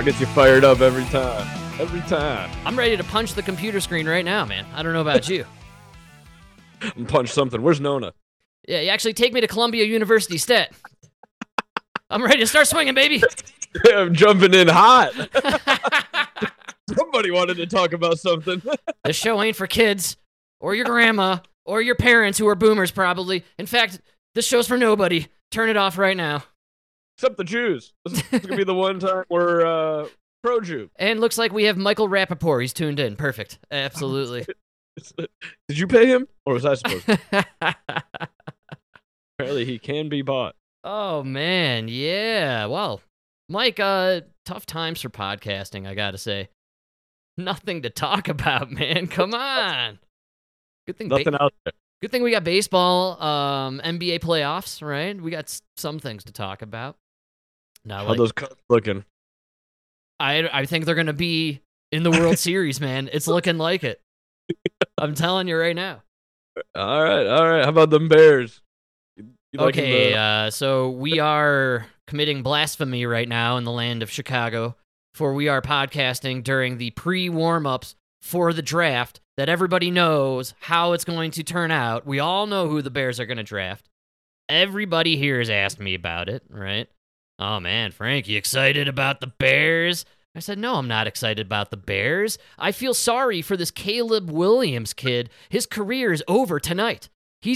gets you fired up every time. Every time. I'm ready to punch the computer screen right now, man. I don't know about you. Punch something. Where's Nona? Yeah, you actually take me to Columbia University Stat. I'm ready to start swinging, baby. I'm jumping in hot. Somebody wanted to talk about something. This show ain't for kids, or your grandma, or your parents who are boomers, probably. In fact, this show's for nobody. Turn it off right now. Except the Jews. This is going to be the one time we're pro-Jew. And looks like we have Michael Rappaport. He's tuned in. Perfect. Absolutely. Did you pay him? Or was I supposed to? Apparently he can be bought. Oh, man. Yeah. Well, Mike, tough times for podcasting, I gotta say. Nothing to talk about, man. Come on. Good thing. Nothing out there. Good thing we got baseball, NBA playoffs, right? We got some things to talk about. Now, How those Cubs looking? I think they're gonna be in the World Series, man. It's looking like it. I'm telling you right now. All right. How about them Bears? Okay, so we are committing blasphemy right now in the land of Chicago, for we are podcasting during the pre-warm-ups for the draft that everybody knows how it's going to turn out. We all know who the Bears are going to draft. Everybody here has asked me about it, right? Oh, man, Frank, you excited about the Bears? I said, no, I'm not excited about the Bears. I feel sorry for this Caleb Williams kid. His career is over tonight.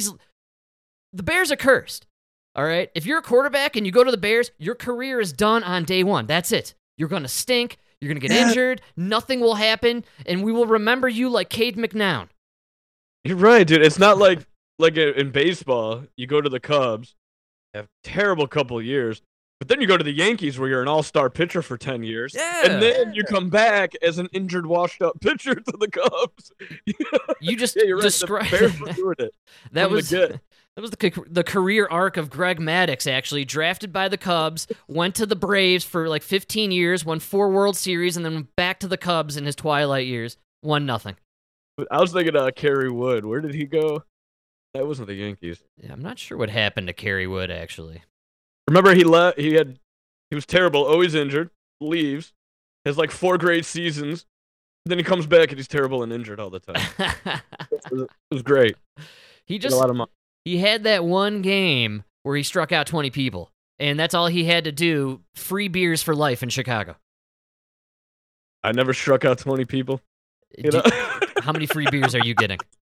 The Bears are cursed, all right? If you're a quarterback and you go to the Bears, your career is done on day one. That's it. You're going to stink. You're going to get injured. Nothing will happen, and we will remember you like Cade McNown. You're right, dude. It's not like in baseball, you go to the Cubs, have a terrible couple of years, but then you go to the Yankees where you're an all-star pitcher for 10 years, and then you come back as an injured, washed-up pitcher to the Cubs. You just you're right. described The Bears were doing it. That was the career arc of Greg Maddux, actually. Drafted by the Cubs, went to the Braves for like 15 years, won 4 World Series, and then went back to the Cubs in his twilight years. Won nothing. I was thinking Kerry Wood. Where did he go? That wasn't the Yankees. Yeah, I'm not sure what happened to Kerry Wood, actually. Remember, he left. He was terrible, always injured, leaves, has like 4 great seasons, then he comes back and he's terrible and injured all the time. It was great. He a lot of money. He had that one game where he struck out 20 people, and that's all he had to do. Free beers for life in Chicago. I never struck out 20 people. How many free beers are you getting?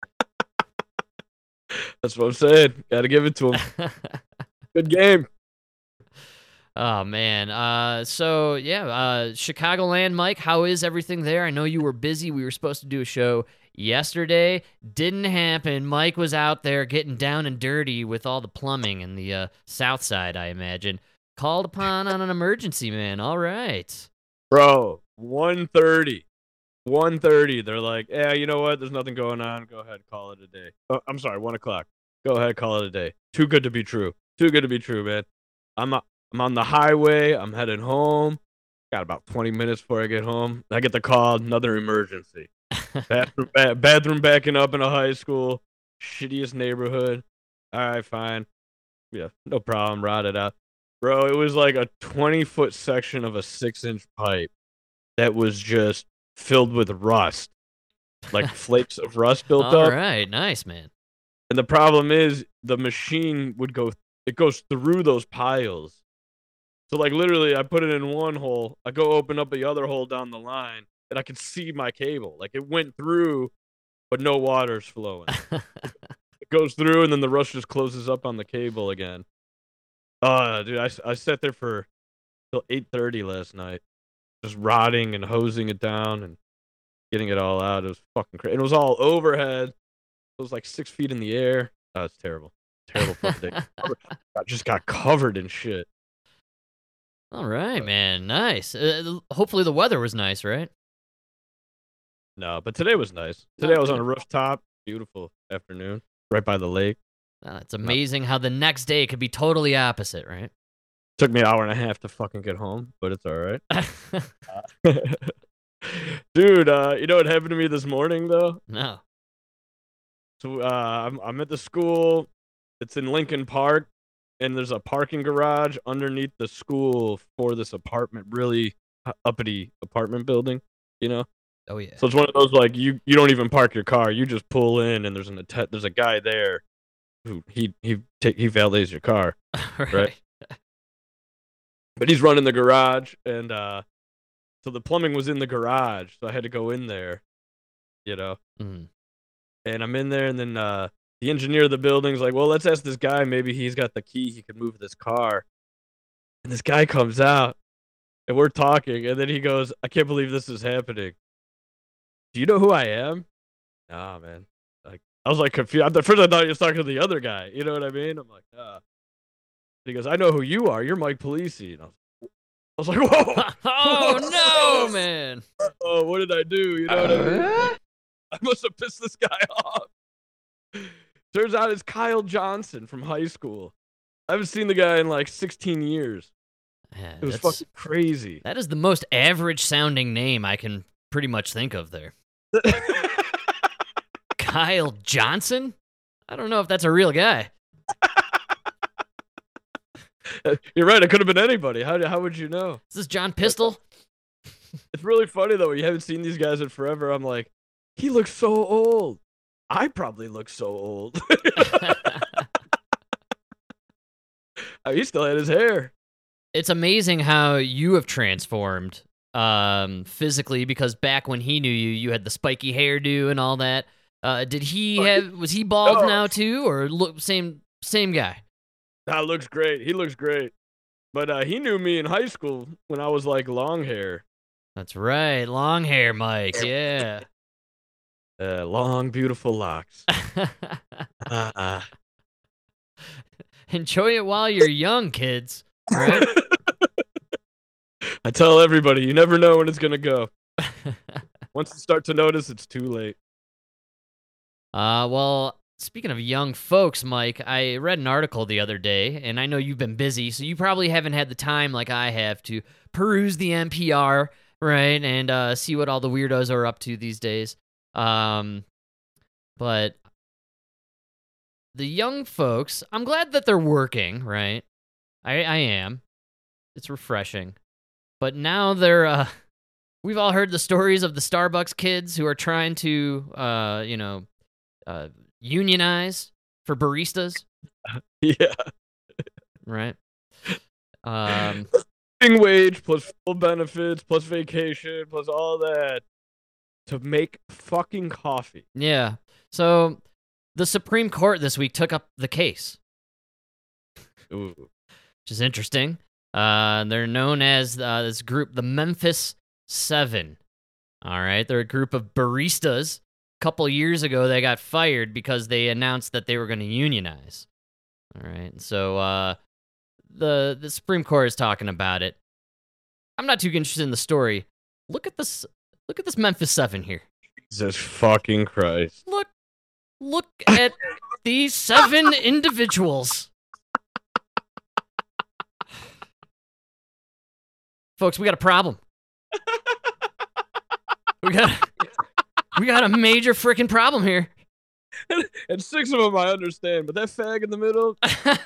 That's what I'm saying. Got to give it to him. Good game. Oh, man. So, yeah, Chicagoland, Mike, how is everything there? I know you were busy. We were supposed to do a show yesterday. Didn't happen. Mike was out there getting down and dirty with all the plumbing in the south side, I imagine. Called upon on an emergency, man. All right. Bro, 1:30. 1:30. They're like, yeah, you know what? There's nothing going on. Go ahead, call it a day. Oh, I'm sorry, 1 o'clock. Go ahead, call it a day. Too good to be true. Too good to be true, man. I'm on the highway. I'm heading home. Got about 20 minutes before I get home. I get the call, another emergency. Bathroom backing up in a high school. Shittiest neighborhood. All right, fine. Yeah, no problem. Rot it out. Bro, it was like a 20-foot section of a 6-inch pipe that was just filled with rust. Like flakes of rust built up. All right, nice, man. And the problem is the machine it goes through those piles. So like literally I put it in one hole, I go open up the other hole down the line, and I can see my cable. Like it went through, but no water's flowing. It goes through and then the rust just closes up on the cable again. Dude, I sat there for till 8:30 last night. Just rotting and hosing it down and getting it all out. It was fucking crazy. It was all overhead. It was like 6 feet in the air. Oh, it's terrible. Terrible fucking day. I just got covered in shit. All right, man. Nice. Hopefully the weather was nice, right? No, but today was nice. Today I was on a rooftop. Beautiful afternoon. Right by the lake. It's amazing how the next day could be totally opposite, right? Took me an hour and a half to fucking get home, but it's all right. Dude, you know what happened to me this morning, though? No. So I'm at the school. It's in Lincoln Park, and there's a parking garage underneath the school for this apartment. Really uppity apartment building, you know. Oh yeah. So it's one of those like you don't even park your car, you just pull in and there's a guy there who he valets your car, right? But he's running the garage, and so the plumbing was in the garage, so I had to go in there, you know. Mm. And I'm in there, and then the engineer of the building's like, "Well, let's ask this guy. Maybe he's got the key. He can move this car." And this guy comes out, and we're talking, and then he goes, "I can't believe this is happening. Do you know who I am?" Nah, man. Like I was like confused. At first, I thought he was talking to the other guy. You know what I mean? I'm like, ah. He goes, "I know who you are. You're Mike Polisi." And I was like, "Whoa! Oh no, man! Oh, what did I do? You know what I mean? I must have pissed this guy off." Turns out it's Kyle Johnson from high school. I haven't seen the guy in like 16 years. Yeah, It was fucking crazy. That is the most average sounding name I can pretty much think of there. Kyle Johnson? I don't know if that's a real guy. You're right. It could have been anybody. How would you know? Is this John Pistol? It's really funny though. You haven't seen these guys in forever. I'm like, he looks so old. I probably look so old. He still had his hair. It's amazing how you have transformed physically, because back when he knew you, you had the spiky hairdo and all that. Was he bald now too, or same guy? That looks great. He looks great. But he knew me in high school when I was like long hair. That's right, long hair, Mike. Yeah. Long, beautiful locks. Enjoy it while you're young, kids. Right? I tell everybody, you never know when it's gonna go. Once you start to notice, it's too late. Well, speaking of young folks, Mike, I read an article the other day, and I know you've been busy, so you probably haven't had the time like I have to peruse the NPR, right, and see what all the weirdos are up to these days. But the young folks, I'm glad that they're working, right? I am. It's refreshing. But now they're, we've all heard the stories of the Starbucks kids who are trying to, unionize for baristas. Yeah. Right. Living wage plus full benefits plus vacation plus all that to make fucking coffee. Yeah. So the Supreme Court this week took up the case. Ooh. Which is interesting. They're known as this group, the Memphis 7. All right. They're a group of baristas. A couple years ago, they got fired because they announced that they were going to unionize. All right. So the Supreme Court is talking about it. I'm not too interested in the story. Look at this Memphis 7 here. Jesus fucking Christ. Look at these 7 individuals. Folks, we got a problem. We got a major freaking problem here. And 6 of them I understand, but that fag in the middle,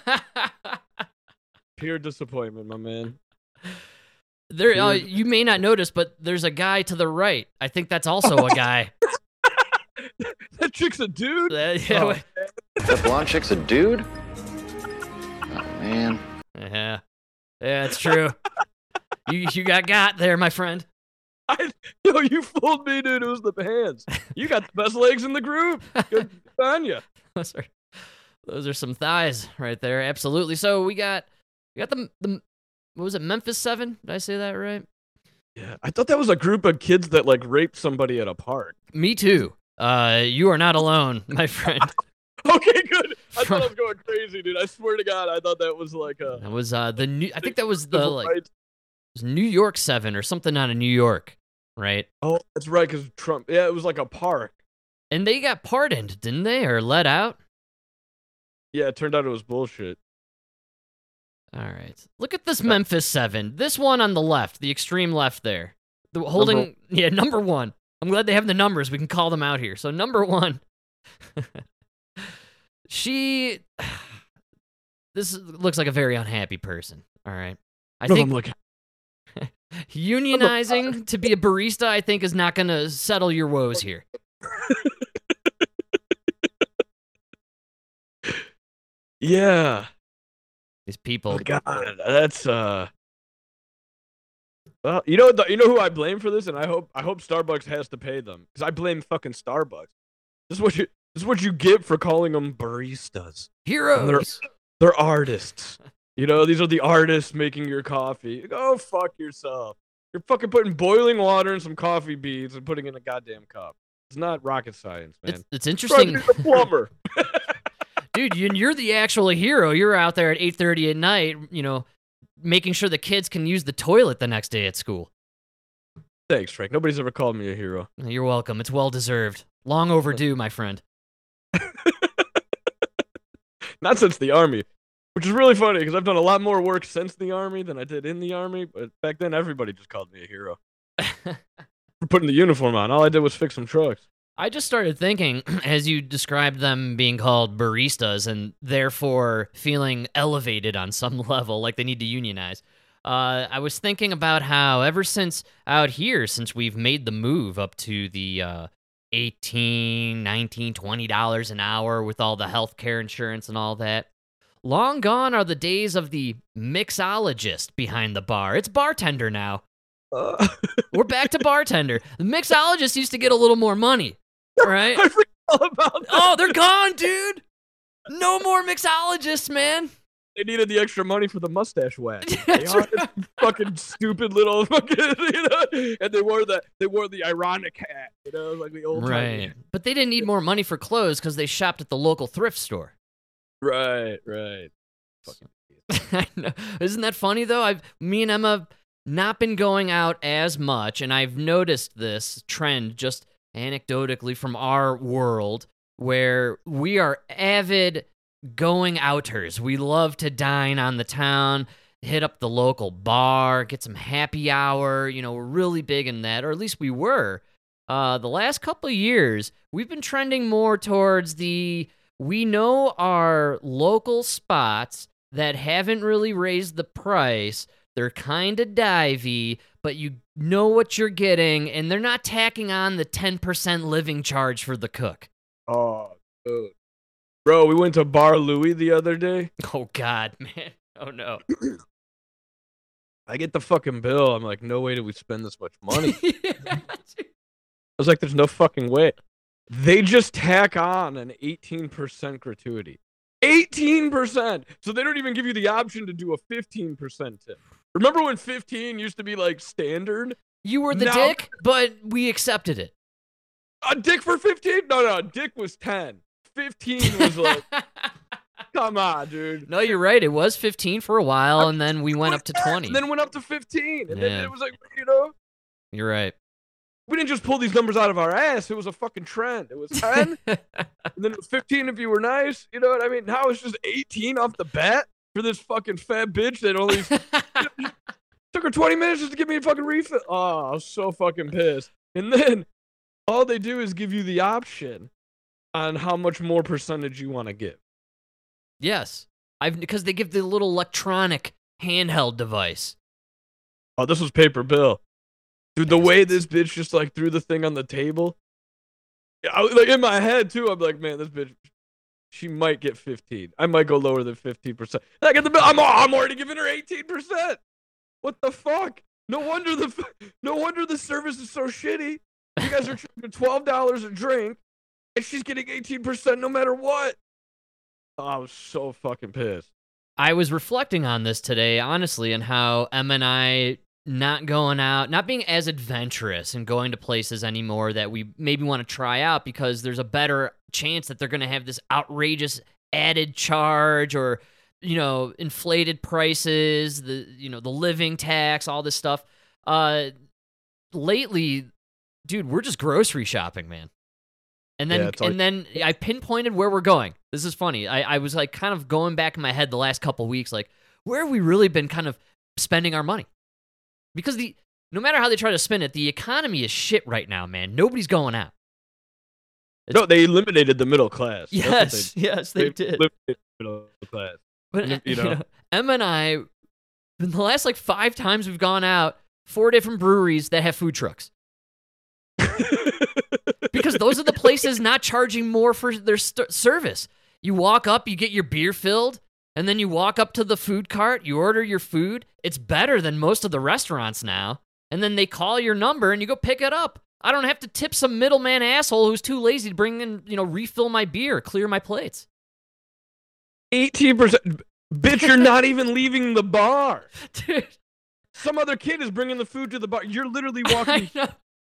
pure disappointment, my man. There, you may not notice, but there's a guy to the right. I think that's also a guy. That chick's a dude? Yeah. That blonde chick's a dude? Oh, man. Yeah, it's true. You got there, my friend. Yo, you fooled me, dude. It was the pants. You got the best legs in the group. Good on you. Those are some thighs right there. Absolutely. So we got the what was it, Memphis 7? Did I say that right? Yeah, I thought that was a group of kids that like raped somebody at a park. Me too. You are not alone, my friend. Okay, good. I thought I was going crazy, dude. I swear to God, I thought that was like a. That was the new. I think that was the like. It was New York 7 or something out of New York, right? Oh, that's right, because Trump. Yeah, it was like a park. And they got pardoned, didn't they, or let out? Yeah, it turned out it was bullshit. All right, look at this Memphis 7. This one on the left, the extreme left there, holding number 1. I'm glad they have the numbers. We can call them out here. So number 1, this looks like a very unhappy person. All right, I think Unionizing to be a barista, I think, is not going to settle your woes here. Yeah. These people. Oh, God, that's Well, you know who I blame for this, and I hope Starbucks has to pay them because I blame fucking Starbucks. This is what you get for calling them baristas. Heroes. They're artists. These are the artists making your coffee. Go fuck yourself. You're fucking putting boiling water in some coffee beans and putting it in a goddamn cup. It's not rocket science, man. It's interesting. Try to be a plumber. Dude, you're the actual hero. You're out there at 8:30 at night, making sure the kids can use the toilet the next day at school. Thanks, Frank. Nobody's ever called me a hero. You're welcome. It's well deserved. Long overdue, my friend. Not since the Army, which is really funny because I've done a lot more work since the Army than I did in the Army, but back then everybody just called me a hero. For putting the uniform on. All I did was fix some trucks. I just started thinking, as you described them being called baristas and therefore feeling elevated on some level, like they need to unionize. I was thinking about how ever since out here, since we've made the move up to the $18, $19, $20 an hour with all the healthcare insurance and all that, long gone are the days of the mixologist behind the bar. It's bartender now. We're back to bartender. The mixologist used to get a little more money. Right? I forgot all about that. Oh, they're gone, dude. No more mixologists, man. They needed the extra money for the mustache wax. That's right. Fucking stupid little fucking, and they wore the ironic hat, like the old right. But they didn't need more money for clothes because they shopped at the local thrift store. Right. Fucking I know. Isn't that funny though? Me and Emma not been going out as much, and I've noticed this trend just anecdotally from our world where we are avid going outers. We love to dine on the town, hit up the local bar, get some happy hour. We're really big in that, or at least we were. The last couple of years, we've been trending more towards we know our local spots that haven't really raised the price. They're kind of divey, but you know what you're getting, and they're not tacking on the 10% living charge for the cook. Oh, dude. Bro, we went to Bar Louie the other day. Oh, God, man. Oh, no. I get the fucking bill. I'm like, no way did we spend this much money. Yeah. I was like, there's no fucking way. They just tack on an 18% gratuity. 18%! So they don't even give you the option to do a 15% tip. Remember when 15 used to be like standard? You were the dick, but we accepted it. A dick for 15? No, dick was 10. 15 was like, come on, dude. No, you're right. It was 15 for a while, and then we went up to 20. And then went up to 15. And then it was like, You're right. We didn't just pull these numbers out of our ass. It was a fucking trend. It was 10, and then it was 15 if you were nice. You know what I mean? Now it's just 18 off the bat for this fucking fat bitch that only took her 20 minutes just to give me a fucking refill. Oh, I was so fucking pissed. And then all they do is give you the option on how much more percentage you want to give. Yes. Because they give the little electronic handheld device. Oh, this was paper bill. Dude, the way this bitch just like threw the thing on the table, like in my head too, I'm like, man, this bitch, she might get 15. I might go lower than 15%. I get the bill. I'm already giving her 18%. What the fuck? No wonder the service is so shitty. You guys are charging $12 a drink, and she's getting 18% no matter what. Oh, I was so fucking pissed. I was reflecting on this today, honestly, and how Em and I not going out, not being as adventurous and going to places anymore that we maybe want to try out because there's a better chance that they're going to have this outrageous added charge or, inflated prices, the living tax, all this stuff. Lately, dude, we're just grocery shopping, man. And then I pinpointed where we're going. This is funny. I was like kind of going back in my head the last couple weeks, like, where have we really been kind of spending our money? Because no matter how they try to spin it, the economy is shit right now, man. Nobody's going out. No, they eliminated the middle class. Yes, they did. Eliminated the middle class. But Em and I, in the last 5 times we've gone out, 4 different breweries that have food trucks. Because those are the places not charging more for their service. You walk up, you get your beer filled, and then you walk up to the food cart, you order your food. It's better than most of the restaurants now. And then they call your number and you go pick it up. I don't have to tip some middleman asshole who's too lazy to bring in, refill my beer, clear my plates. 18%. Bitch, you're not even leaving the bar. Dude. Some other kid is bringing the food to the bar. You're literally walking I know.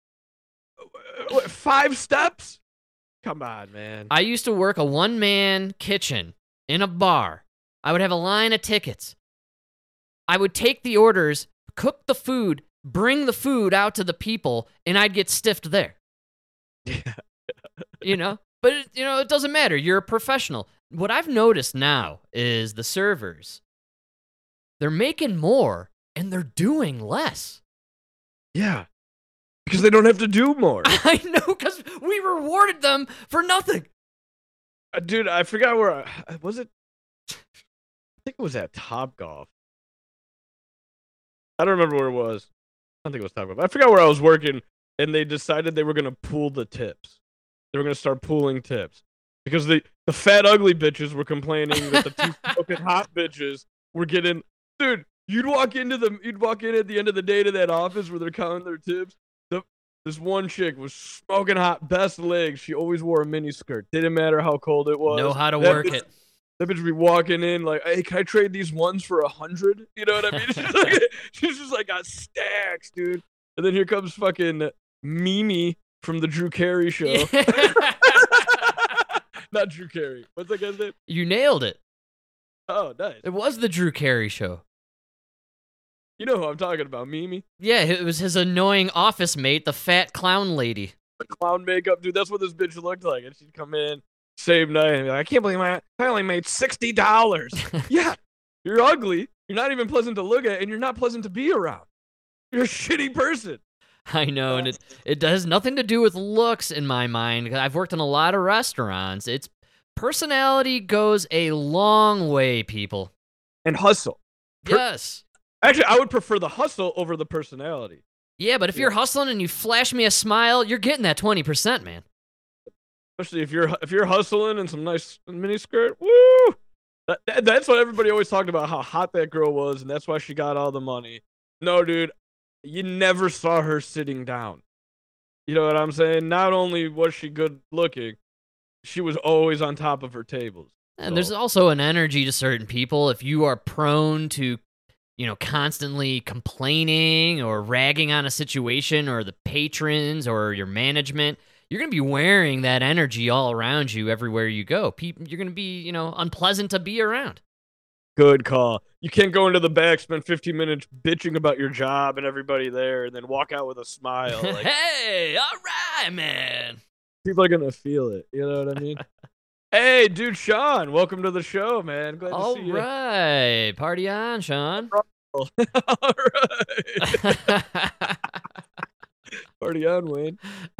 5 steps? Come on, man. I used to work a one-man kitchen in a bar. I would have a line of tickets. I would take the orders, cook the food, bring the food out to the people, and I'd get stiffed there. Yeah. But, it doesn't matter. You're a professional. What I've noticed now is the servers, they're making more, and they're doing less. Yeah. Because they don't have to do more. I know, because we rewarded them for nothing. Dude, I forgot where was it? I think it was at Topgolf. I don't remember where it was. I don't think it was Topgolf. I forgot where I was working, and they decided they were going to pool the tips. They were going to start pooling tips. Because the fat, ugly bitches were complaining that the 2 smoking hot bitches were getting... Dude, you'd walk in at the end of the day to that office where they're counting their tips. This one chick was smoking hot, best legs. She always wore a mini skirt. Didn't matter how cold it was. Know how to work it. That bitch would be walking in like, hey, can I trade these ones for 100? You know what I mean? She's just like got stacks, dude. And then here comes fucking Mimi from the Drew Carey show. Yeah. Not Drew Carey. What's that guy's name? You nailed it. Oh, nice. It was the Drew Carey show. You know who I'm talking about, Mimi. Yeah, it was his annoying office mate, the fat clown lady. The clown makeup, dude. That's what this bitch looked like. And she'd come in same night and be like, I can't believe I only made $60. Yeah, you're ugly. You're not even pleasant to look at, and you're not pleasant to be around. You're a shitty person. I know, and it has nothing to do with looks in my mind. I've worked in a lot of restaurants. It's personality goes a long way, people. And hustle. Yes. Actually, I would prefer the hustle over the personality. Yeah, but if you're hustling and you flash me a smile, you're getting that 20%, man. Especially if you're hustling in some nice mini skirt. Woo! That's what everybody always talked about, how hot that girl was, and that's why she got all the money. No, dude, you never saw her sitting down. You know what I'm saying? Not only was she good looking, she was always on top of her tables. And there's also an energy to certain people. If you are prone to constantly complaining or ragging on a situation or the patrons or your management, you're going to be wearing that energy all around you everywhere you go. You're going to be, unpleasant to be around. Good call. You can't go into the back, spend 15 minutes bitching about your job and everybody there, and then walk out with a smile. Like, hey, all right, man. People are going to feel it. You know what I mean? Hey, dude, Sean, welcome to the show, man. Glad to see you. All right. Party on, Sean. All right. Party on, Wayne.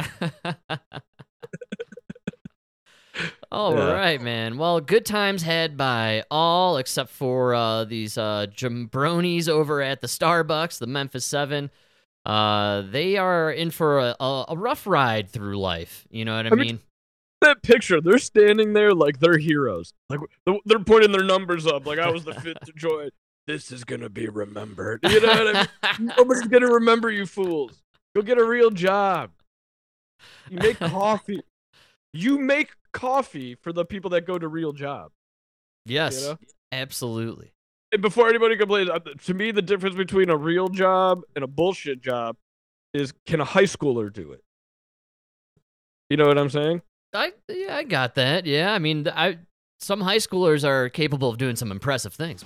All right, man. Well, good times had by all except for these jambronis over at the Starbucks, the Memphis 7. They are in for a rough ride through life. You know what I mean? That picture, they're standing there like they're heroes. Like they're pointing their numbers up like I was the 5th to join. This is going to be remembered. You know what I mean? Nobody's going to remember you fools. Go get a real job. You make coffee. You make coffee for the people that go to real job. Yes, absolutely. And before anybody complains, to me, the difference between a real job and a bullshit job is, can a high schooler do it? You know what I'm saying? I got that. Yeah, I mean, some high schoolers are capable of doing some impressive things.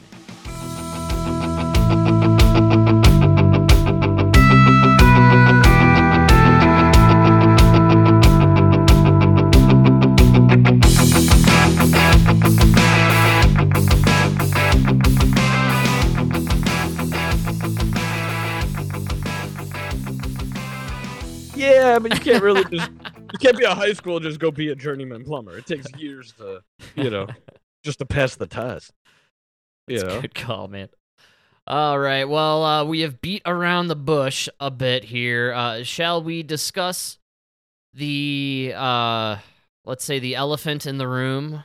Yeah, but you can't really just... You can't be a high school and just go be a journeyman plumber. It takes years to, just to pass the test. That's a good call, man. All right. Well, we have beat around the bush a bit here. Shall we discuss the let's say the elephant in the room?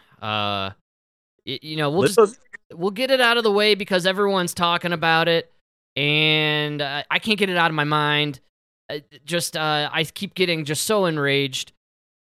We'll get it out of the way because everyone's talking about it, and I can't get it out of my mind. I keep getting just so enraged.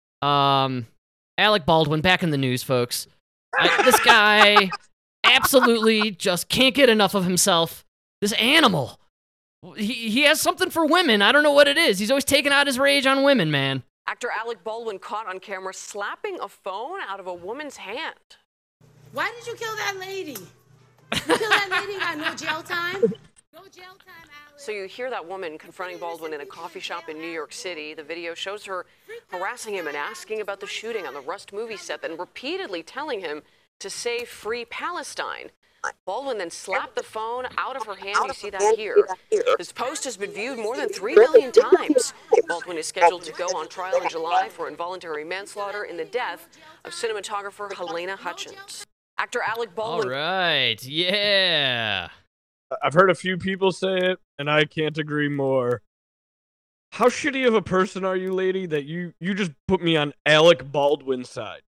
Alec Baldwin back in the news, folks. This guy absolutely just can't get enough of himself. This animal. He has something for women. I don't know what it is. He's always taking out his rage on women, man. Actor Alec Baldwin caught on camera slapping a phone out of a woman's hand. Why did you kill that lady? You kill that lady, got no jail time? No jail time, Alec. So you hear that woman confronting Baldwin in a coffee shop in New York City. The video shows her harassing him and asking about the shooting on the Rust movie set and repeatedly telling him to say Free Palestine. Baldwin then slapped the phone out of her hand. You see that here. This post has been viewed more than 3 million times. Baldwin is scheduled to go on trial in July for involuntary manslaughter in the death of cinematographer Helena Hutchins. Actor Alec Baldwin. All right, yeah. I've heard a few people say it, and I can't agree more. How shitty of a person are you, lady, that you just put me on Alec Baldwin's side?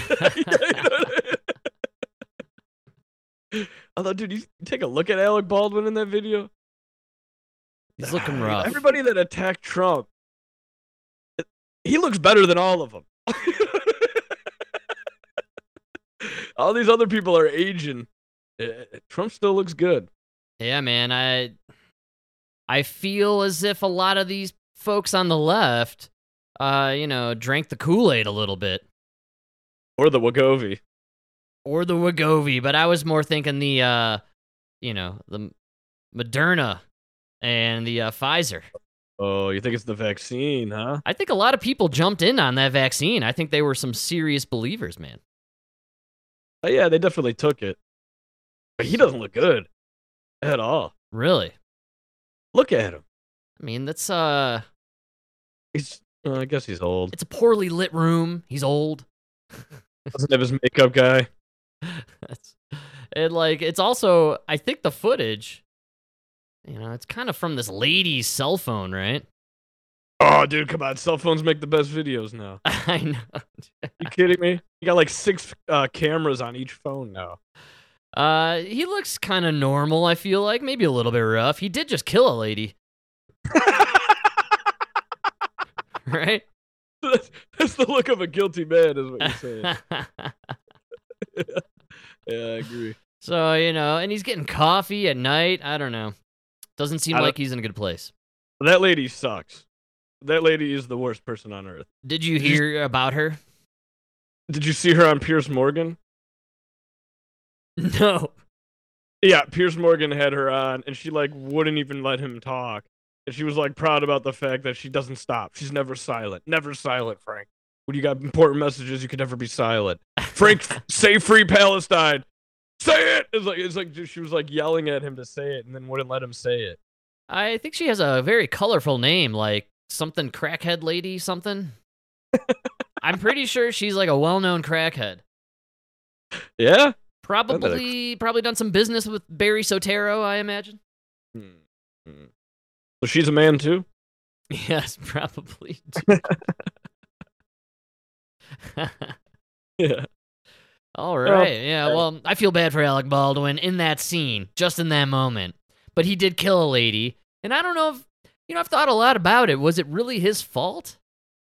Although, dude, you take a look at Alec Baldwin in that video. He's looking rough. Everybody that attacked Trump, he looks better than all of them. All these other people are aging. Trump still looks good. Yeah, man. I feel as if a lot of these folks on the left, drank the Kool-Aid a little bit. Or the Wegovy. But I was more thinking the Moderna and the Pfizer. Oh, you think it's the vaccine, huh? I think a lot of people jumped in on that vaccine. I think they were some serious believers, man. Oh, yeah, they definitely took it. But he doesn't look good at all. Really? Look at him. I mean, that's He's. I guess he's old. It's a poorly lit room. He's old. Doesn't have his makeup guy. It's also, I think the footage, it's kind of from this lady's cell phone, right? Oh, dude, come on. Cell phones make the best videos now. I know. You kidding me? You got like 6 cameras on each phone now. He looks kind of normal, I feel like. Maybe a little bit rough. He did just kill a lady. Right? That's the look of a guilty man, is what you're saying. Yeah, I agree. So, and he's getting coffee at night. I don't know. Doesn't seem like he's in a good place. That lady sucks. That lady is the worst person on earth. Did you hear about her? Did you see her on Piers Morgan? No. Yeah, Piers Morgan had her on, and she wouldn't even let him talk. And she was proud about the fact that she doesn't stop. She's never silent. Never silent, Frank. When you got important messages, you can never be silent. Frank, say Free Palestine. Say it! It's like she was yelling at him to say it, and then wouldn't let him say it. I think she has a very colorful name, like something crackhead lady something. I'm pretty sure she's like a well-known crackhead. Yeah? Probably done some business with Barry Soetoro, I imagine. So she's a man too? Yes, probably. Yeah. All right. Yeah, well, I feel bad for Alec Baldwin in that scene, just in that moment. But he did kill a lady, and I don't know if, I've thought a lot about it. Was it really his fault?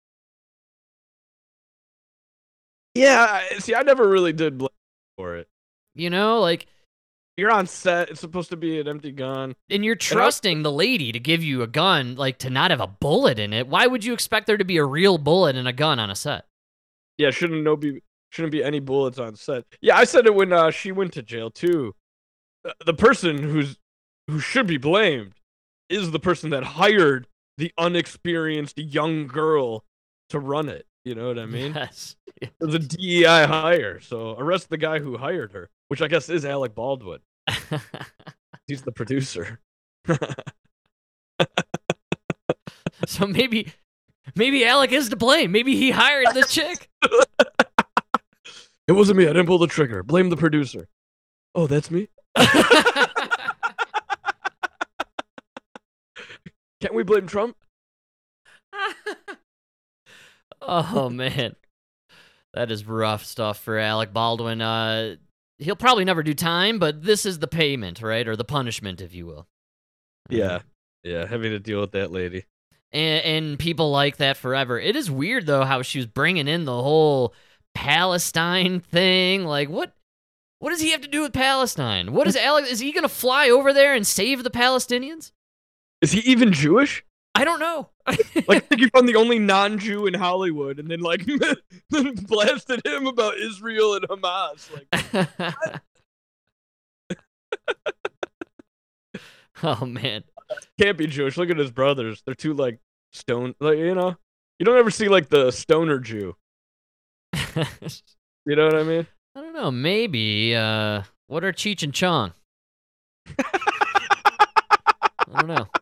Yeah, see, I never really did blame for it. You're on set, it's supposed to be an empty gun. And you're trusting the lady to give you a gun, to not have a bullet in it. Why would you expect there to be a real bullet in a gun on a set? Yeah, shouldn't be any bullets on set. Yeah, I said it when she went to jail too. The person who should be blamed is the person that hired the unexperienced young girl to run it. You know what I mean? Yes. It was a DEI hire, so arrest the guy who hired her, which I guess is Alec Baldwin. He's the producer. So maybe Alec is to blame. Maybe he hired this chick. It wasn't me. I didn't pull the trigger. Blame the producer. Oh, that's me? Can't we blame Trump? Oh man, that is rough stuff for Alec Baldwin. He'll probably never do time, but this is the payment, right, or the punishment, if you will. Yeah, having to deal with that lady. And people like that forever. It is weird though how she was bringing in the whole Palestine thing. Like, what does he have to do with Palestine? What is Alec? Is he gonna fly over there and save the Palestinians? Is he even Jewish? I don't know. Like, I think he found the only non-Jew in Hollywood, and then like blasted him about Israel and Hamas. Like, Oh man, can't be Jewish. Look at his brothers; they're too like stone. Like, you know, you don't ever see like the stoner Jew. You know what I mean? I don't know. Maybe. What are Cheech and Chong? I don't know.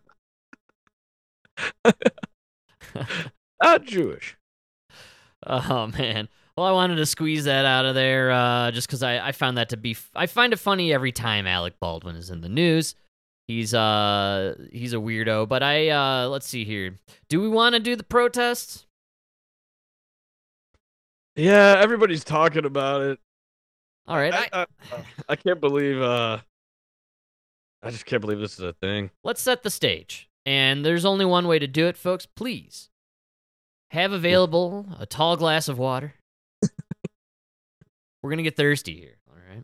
Not Jewish. Oh man. Well, I wanted to squeeze that out of there just because I found that to be. I find it funny every time Alec Baldwin is in the news. He's a weirdo. But let's see here. Do we want to do the protests? Yeah, everybody's talking about it. All right. I can't believe. I just can't believe this is a thing. Let's set the stage. And there's only one way to do it, folks. Please have available a tall glass of water. We're going to get thirsty here, all right?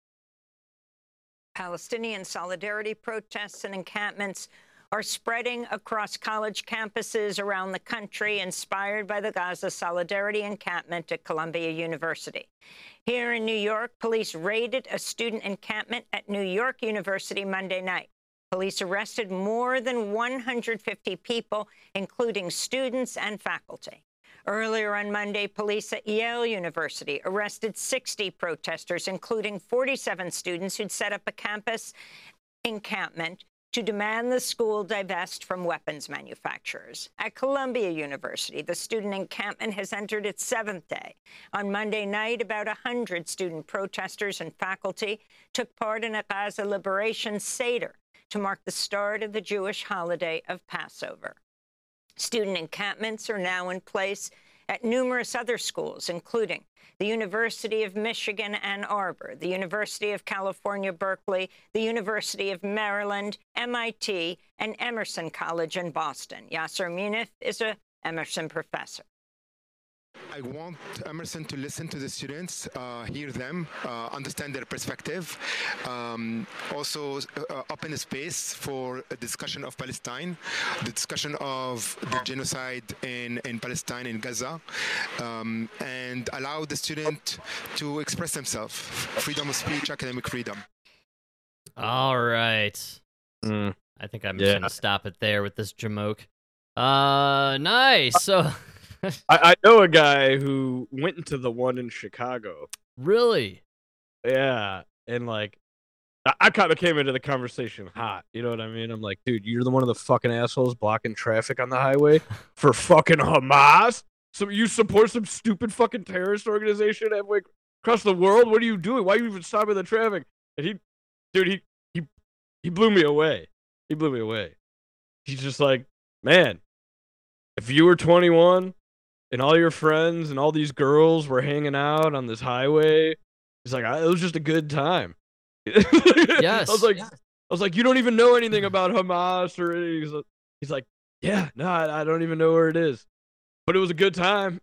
Palestinian solidarity protests and encampments are spreading across college campuses around the country, inspired by the Gaza Solidarity encampment at Columbia University. Here in New York, police raided a student encampment at New York University Monday night. Police arrested more than 150 people, including students and faculty. Earlier on Monday, police at Yale University arrested 60 protesters, including 47 students who'd set up a campus encampment to demand the school divest from weapons manufacturers. At Columbia University, the student encampment has entered its 7th day. On Monday night, about 100 student protesters and faculty took part in a Gaza Liberation Seder to mark the start of the Jewish holiday of Passover. Student encampments are now in place at numerous other schools, including the University of Michigan, Ann Arbor, the University of California, Berkeley, the University of Maryland, MIT, and Emerson College in Boston. Yasser Munif is an Emerson professor. I want Emerson to listen to the students, hear them, understand their perspective. Also, open a space for a discussion of Palestine, the discussion of the genocide in Palestine, in Gaza, and allow the student to express themselves. Freedom of speech, academic freedom. All right. I think I'm just going to stop it there with this jamoke. Nice. So... I know a guy who went into the one in Chicago. Really? Yeah. And like, I kind of came into the conversation hot. You know what I mean? I'm like, dude, you're the one of the fucking assholes blocking traffic on the highway for fucking Hamas? So you support some stupid fucking terrorist organization halfway across the world? What are you doing? Why are you even stopping the traffic? And he blew me away. He blew me away. He's just like, man, if you were 21 and all your friends and all these girls were hanging out on this highway, he's like, it was just a good time. Yes. I was like, you don't even know anything about Hamas or anything. He's like, yeah, no, I don't even know where it is, but it was a good time.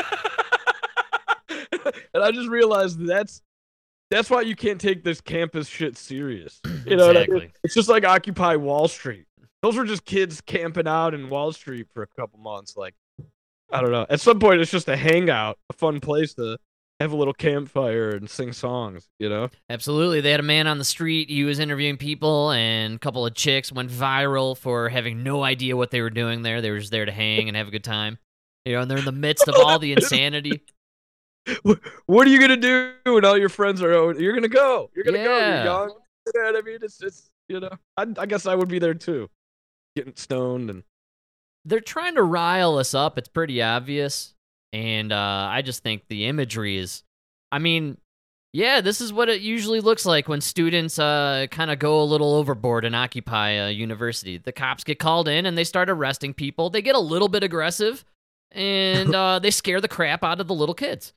And I just realized that's why you can't take this campus shit serious. You know Exactly. what I mean? It's just like Occupy Wall Street. Those were just kids camping out in Wall Street for a couple months. Like, I don't know. At some point, it's just a hangout, a fun place to have a little campfire and sing songs, you know? Absolutely. They had a man on the street. He was interviewing people, and a couple of chicks went viral for having no idea what they were doing there. They were just there to hang and have a good time. You know, and they're in the midst of all the insanity. What are you going to do when all your friends are over? You're going to go. You're going to go. Yeah. You're young. You know what I mean? It's you know, I guess I would be there too. Getting stoned and... They're trying to rile us up. It's pretty obvious. And I just think the imagery is, I mean, Yeah, this is what it usually looks like when students kind of go a little overboard and occupy a university. The cops get called in and they start arresting people. They get a little bit aggressive, and they scare the crap out of the little kids.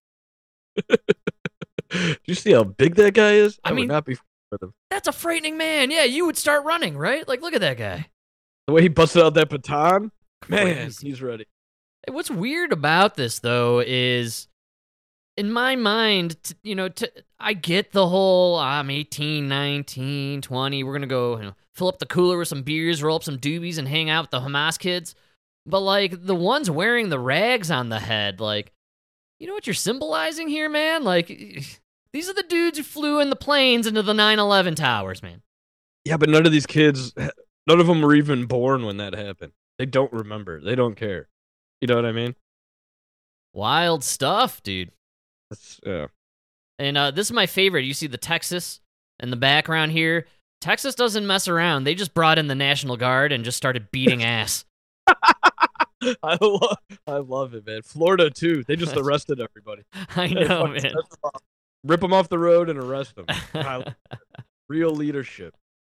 Do you see how big that guy is? I mean, would not be with him. That's a frightening man. Yeah, you would start running, right? Like, look at that guy. The way he busted out that baton, man, Crazy. he's ready. Hey, what's weird about this, though, is in my mind, I get the whole, I'm 18, 19, 20, we're going to go fill up the cooler with some beers, roll up some doobies, and hang out with the Hamas kids. But, like, the ones wearing the rags on the head, like, you know what you're symbolizing here, man? Like, these are the dudes who flew in the planes into the 9/11 towers, man. Yeah, but none of these kids, none of them were even born when that happened. They don't remember. They don't care. You know what I mean? Wild stuff, dude. Yeah. And this is my favorite. You see the Texas in the background here. Texas doesn't mess around. They just brought in the National Guard and just started beating ass. I love it, man. Florida, too. They just arrested everybody. I know, man. Rip them off the road and arrest them. Real leadership.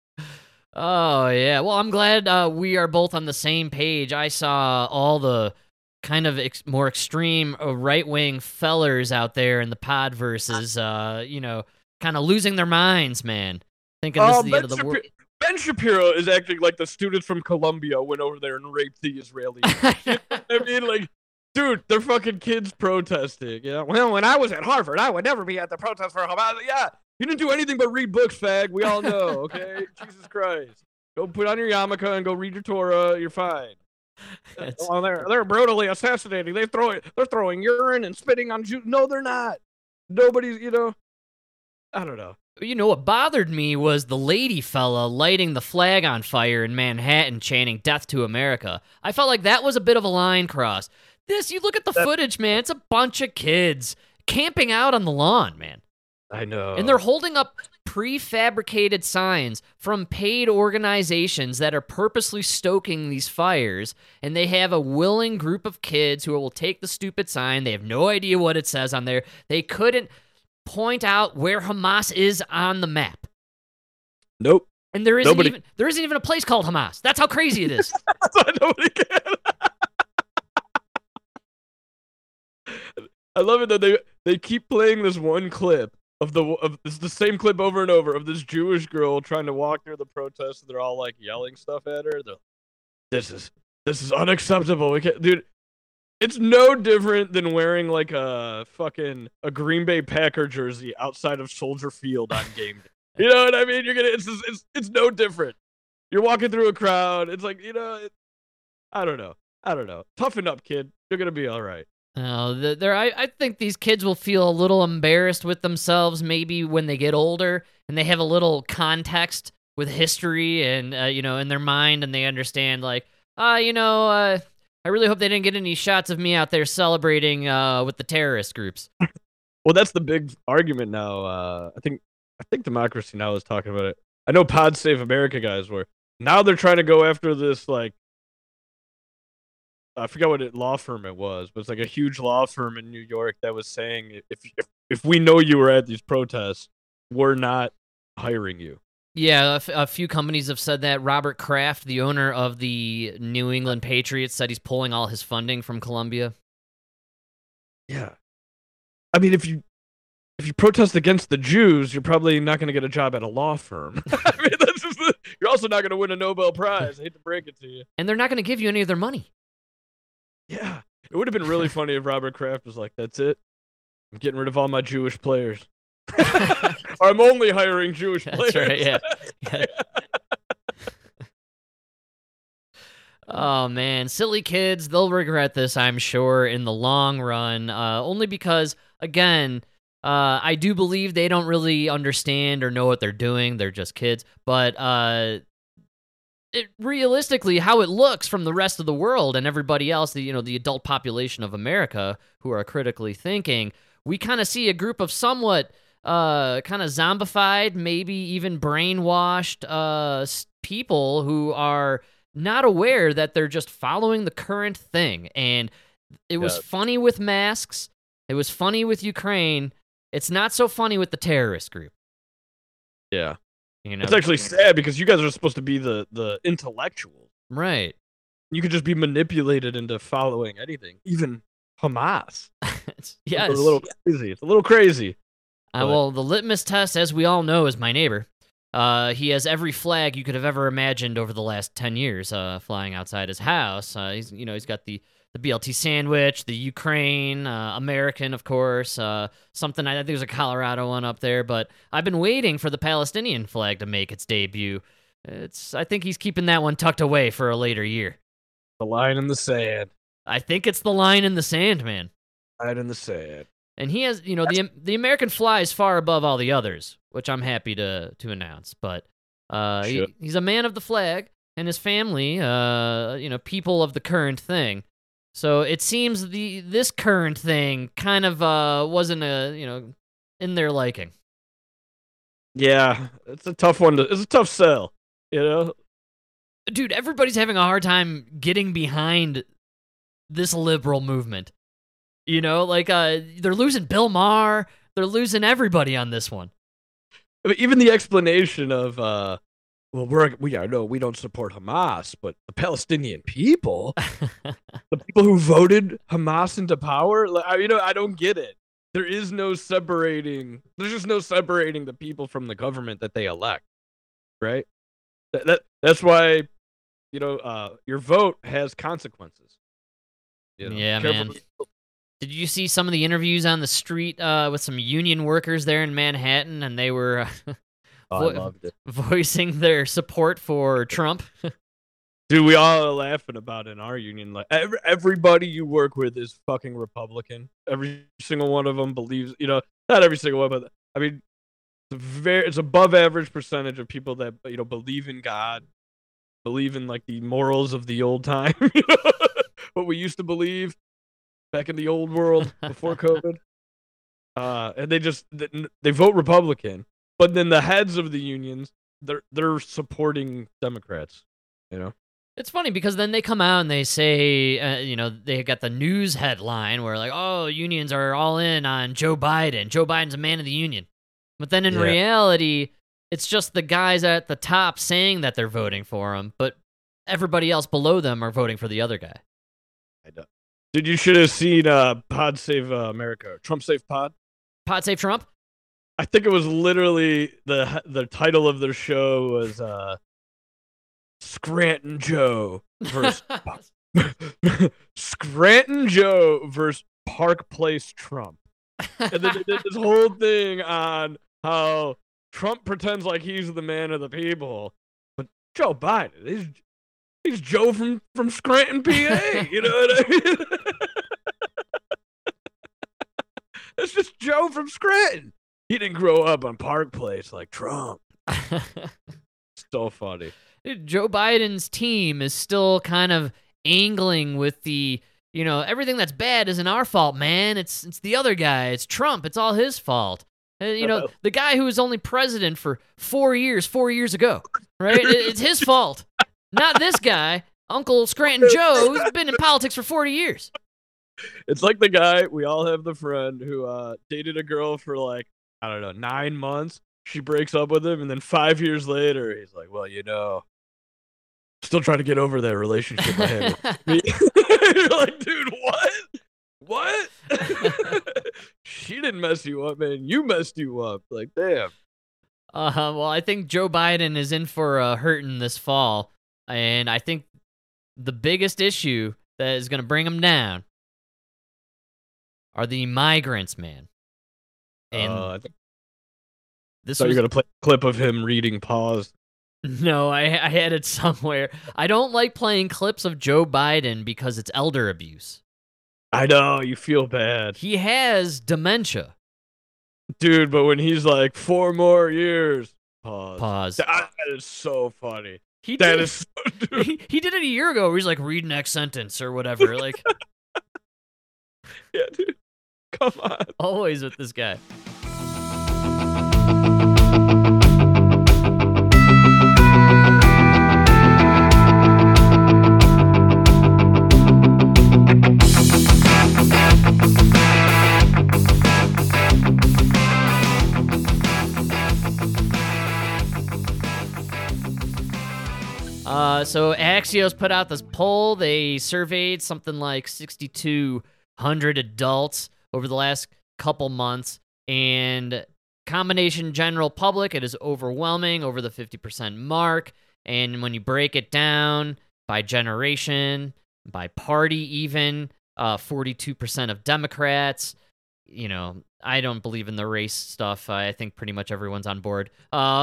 Oh, yeah. Well, I'm glad we are both on the same page. I saw all the kind of more extreme right-wing fellers out there in the podverses, kind of losing their minds, man. Thinking this is the end of the world. Ben Shapiro is acting like the students from Columbia went over there and raped the Israelis. You know what I mean, like, dude, they're fucking kids protesting. Yeah. Well, when I was at Harvard, I would never be at the protest for Hamas. Yeah. You didn't do anything but read books, fag. We all know, okay? Jesus Christ. Go put on your yarmulke and go read your Torah. You're fine. Well, they're brutally assassinating. They're throwing urine and spitting on Jews. No, they're not. Nobody's, I don't know. You know, what bothered me was the lady fella lighting the flag on fire in Manhattan, chanting "Death to America." I felt like that was a bit of a line cross. You look at the footage, man. It's a bunch of kids camping out on the lawn, man. I know. And they're holding up prefabricated signs from paid organizations that are purposely stoking these fires, and they have a willing group of kids who will take the stupid sign. They have no idea what it says on there. They couldn't point out where Hamas is on the map. Nope. And there isn't even a place called Hamas. That's how crazy it is. Nobody can. I love it that they keep playing this one clip of the same clip over and over of this Jewish girl trying to walk near the protest, and they're all like yelling stuff at her. This is unacceptable. We can't, dude. It's no different than wearing like a Green Bay Packer jersey outside of Soldier Field on game day. You know what I mean? It's no different. You're walking through a crowd. It's like, I don't know. Toughen up, kid. You're gonna be all right. I think these kids will feel a little embarrassed with themselves maybe when they get older and they have a little context with history and in their mind, and they understand like, I really hope they didn't get any shots of me out there celebrating with the terrorist groups. Well, that's the big argument now. I think Democracy Now! Is talking about it. I know Pod Save America guys were. Now they're trying to go after this, like, I forgot what law firm it was, but it's like a huge law firm in New York that was saying if we know you were at these protests, we're not hiring you. Yeah, a few companies have said that. Robert Kraft, the owner of the New England Patriots, said he's pulling all his funding from Columbia. Yeah. I mean, if you protest against the Jews, you're probably not going to get a job at a law firm. I mean, you're also not going to win a Nobel Prize. I hate to break it to you. And they're not going to give you any of their money. Yeah. It would have been really funny if Robert Kraft was like, that's it. I'm getting rid of all my Jewish players. I'm only hiring Jewish players. That's right, yeah. Oh, man. Silly kids, they'll regret this, I'm sure, in the long run. Only because, again, I do believe they don't really understand or know what they're doing. They're just kids. But realistically, how it looks from the rest of the world and everybody else, the adult population of America who are critically thinking, we kind of see a group of somewhat kind of zombified, maybe even brainwashed people who are not aware that they're just following the current thing. And it was funny with masks. It was funny with Ukraine. It's not so funny with the terrorist group. Yeah. You know? It's actually sad because you guys are supposed to be the intellectuals. Right. You could just be manipulated into following anything, even Hamas. Yes. It's a little crazy. It's a little crazy. Well, the litmus test, as we all know, is my neighbor. He has every flag you could have ever imagined over the last 10 years flying outside his house. He's got the BLT sandwich, the Ukraine, American, of course, something, I think there's a Colorado one up there, but I've been waiting for the Palestinian flag to make its debut. I think he's keeping that one tucked away for a later year. The line in the sand. I think it's the line in the sand, man. Line in the sand. And he has, the American flies far above all the others, which I'm happy to announce. But he's a man of the flag, and his family, people of the current thing. So it seems this current thing kind of wasn't in their liking. Yeah, it's a tough one. It's a tough sell, Dude, everybody's having a hard time getting behind this liberal movement. They're losing Bill Maher. They're losing everybody on this one. Even the explanation of, we don't support Hamas, but the Palestinian people, the people who voted Hamas into power, I don't get it. There's just no separating the people from the government that they elect, right? That's why, your vote has consequences. Yeah, man. Did you see some of the interviews on the street with some union workers there in Manhattan, and they were I loved it. Voicing their support for Trump? Dude, we all are laughing about it in our union. Like everybody you work with is fucking Republican. Every single one of them believes, not every single one, but I mean, it's above average percentage of people that believe in God, believe in like the morals of the old time, what we used to believe back in the old world before COVID. And they vote Republican, but then the heads of the unions, they're supporting Democrats. It's funny because then they come out and they say, they got the news headline where like, oh, unions are all in on Joe Biden. Joe Biden's a man of the union. But then in reality, it's just the guys at the top saying that they're voting for him, but everybody else below them are voting for the other guy. I know. Dude, you should have seen Pod Save America. Trump Save Pod. Pod Save Trump? I think it was literally the title of their show was Scranton Joe versus Scranton Joe versus Park Place Trump. And then they did this whole thing on how Trump pretends like he's the man of the people, but Joe Biden, he's Joe from Scranton, PA. You know what I mean? It's just Joe from Scranton. He didn't grow up on Park Place like Trump. So funny. Dude, Joe Biden's team is still kind of angling with the, everything that's bad isn't our fault, man. It's the other guy. It's Trump. It's all his fault. The guy who was only president for 4 years ago, right? It's his fault. Not this guy, Uncle Scranton Joe, who's been in politics for 40 years. It's like the guy, we all have the friend who dated a girl for 9 months. She breaks up with him, and then 5 years later, he's like, well, still trying to get over that relationship I had with me. You're like, dude, what? She didn't mess you up, man. You messed you up. Like, damn. Well, I think Joe Biden is in for a hurting this fall, and I think the biggest issue that is going to bring him down are the migrants, man. And you're going to play a clip of him reading Pause. No, I had it somewhere. I don't like playing clips of Joe Biden because it's elder abuse. I know, you feel bad. He has dementia. Dude, but when he's like, 4 more years. Pause. That is so funny. He did it a year ago where he's like, read next sentence or whatever. Like, yeah, dude. Come on. Always with this guy. So Axios put out this poll. They surveyed something like 6,200 adults over the last couple months, and combination general public, it is overwhelming, over the 50% mark. And when you break it down by generation, by party even, 42% of Democrats. You know, I don't believe in the race stuff. I think pretty much everyone's on board.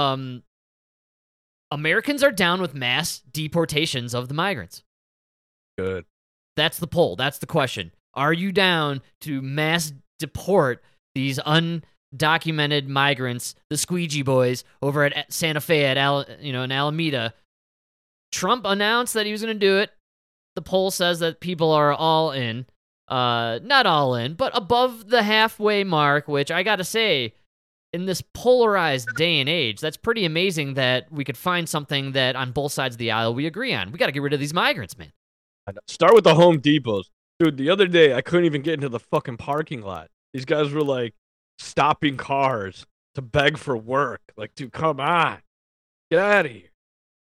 Americans are down with mass deportations of the migrants. Good. That's the poll. That's the question. Are you down to mass deport these undocumented migrants, the squeegee boys, over at Santa Fe in Alameda? Trump announced that he was going to do it. The poll says that people are all in. Not all in, but above the halfway mark, which I gotta say, in this polarized day and age, that's pretty amazing that we could find something that on both sides of the aisle we agree on. We gotta get rid of these migrants, man. Start with the Home Depots. Dude, the other day, I couldn't even get into the fucking parking lot. These guys were, like, stopping cars to beg for work. Like, dude, come on. Get out of here.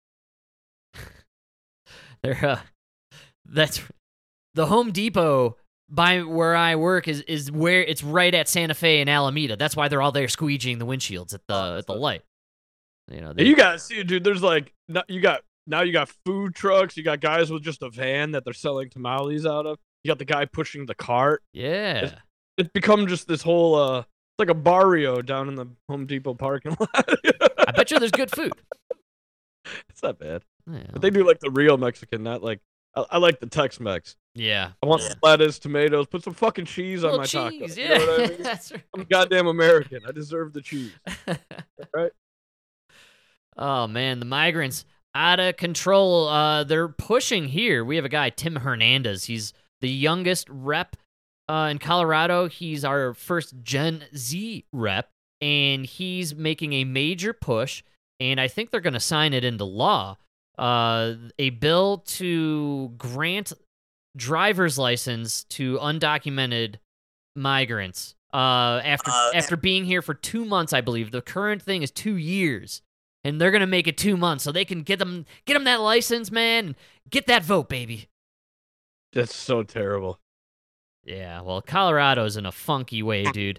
That's the Home Depot by where I work is where it's right at Santa Fe and Alameda. That's why they're all there squeegeeing the windshields at the light. You know, you gotta see it, dude. There's like you got food trucks. You got guys with just a van that they're selling tamales out of. You got the guy pushing the cart. Yeah, it's become just this whole it's like a barrio down in the Home Depot parking lot. I bet you there's good food. It's not bad. Yeah, but they do like the real Mexican, not like I like the Tex-Mex. Yeah. I want lettuce, tomatoes, put some fucking cheese on my taco. Yeah. You know what I mean? That's right. I'm a goddamn American. I deserve the cheese. Right? Oh, man. The migrants out of control. They're pushing here. We have a guy, Tim Hernandez. He's the youngest rep in Colorado. He's our first Gen Z rep, and he's making a major push, and I think they're going to sign it into law. A bill to grant driver's license to undocumented migrants after being here for 2 months, I believe. The current thing is 2 years, and they're gonna make it 2 months so they can get them that license, man, and get that vote, baby. That's so terrible. Yeah, well, Colorado's in a funky way, dude.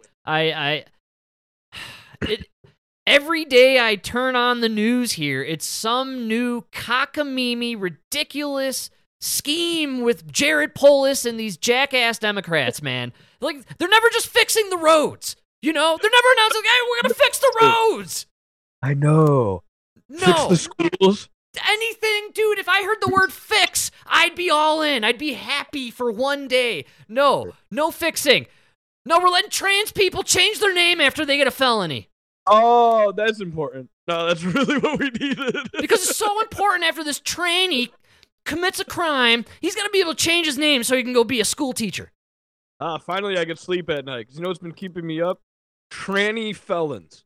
Every day I turn on the news here, it's some new cockamamie, ridiculous scheme with Jared Polis and these jackass Democrats, man. Like, they're never just fixing the roads, you know? They're never announcing, hey, we're going to fix the roads. I know. No. Fix the schools. Anything, dude. If I heard the word fix, I'd be all in. I'd be happy for one day. No fixing. No, we're letting trans people change their name after they get a felony. Oh, that's important. No, that's really what we needed. Because it's so important after this tranny commits a crime, he's got to be able to change his name so he can go be a school teacher. Finally I can sleep at night. 'Cause you know what's been keeping me up? Tranny felons.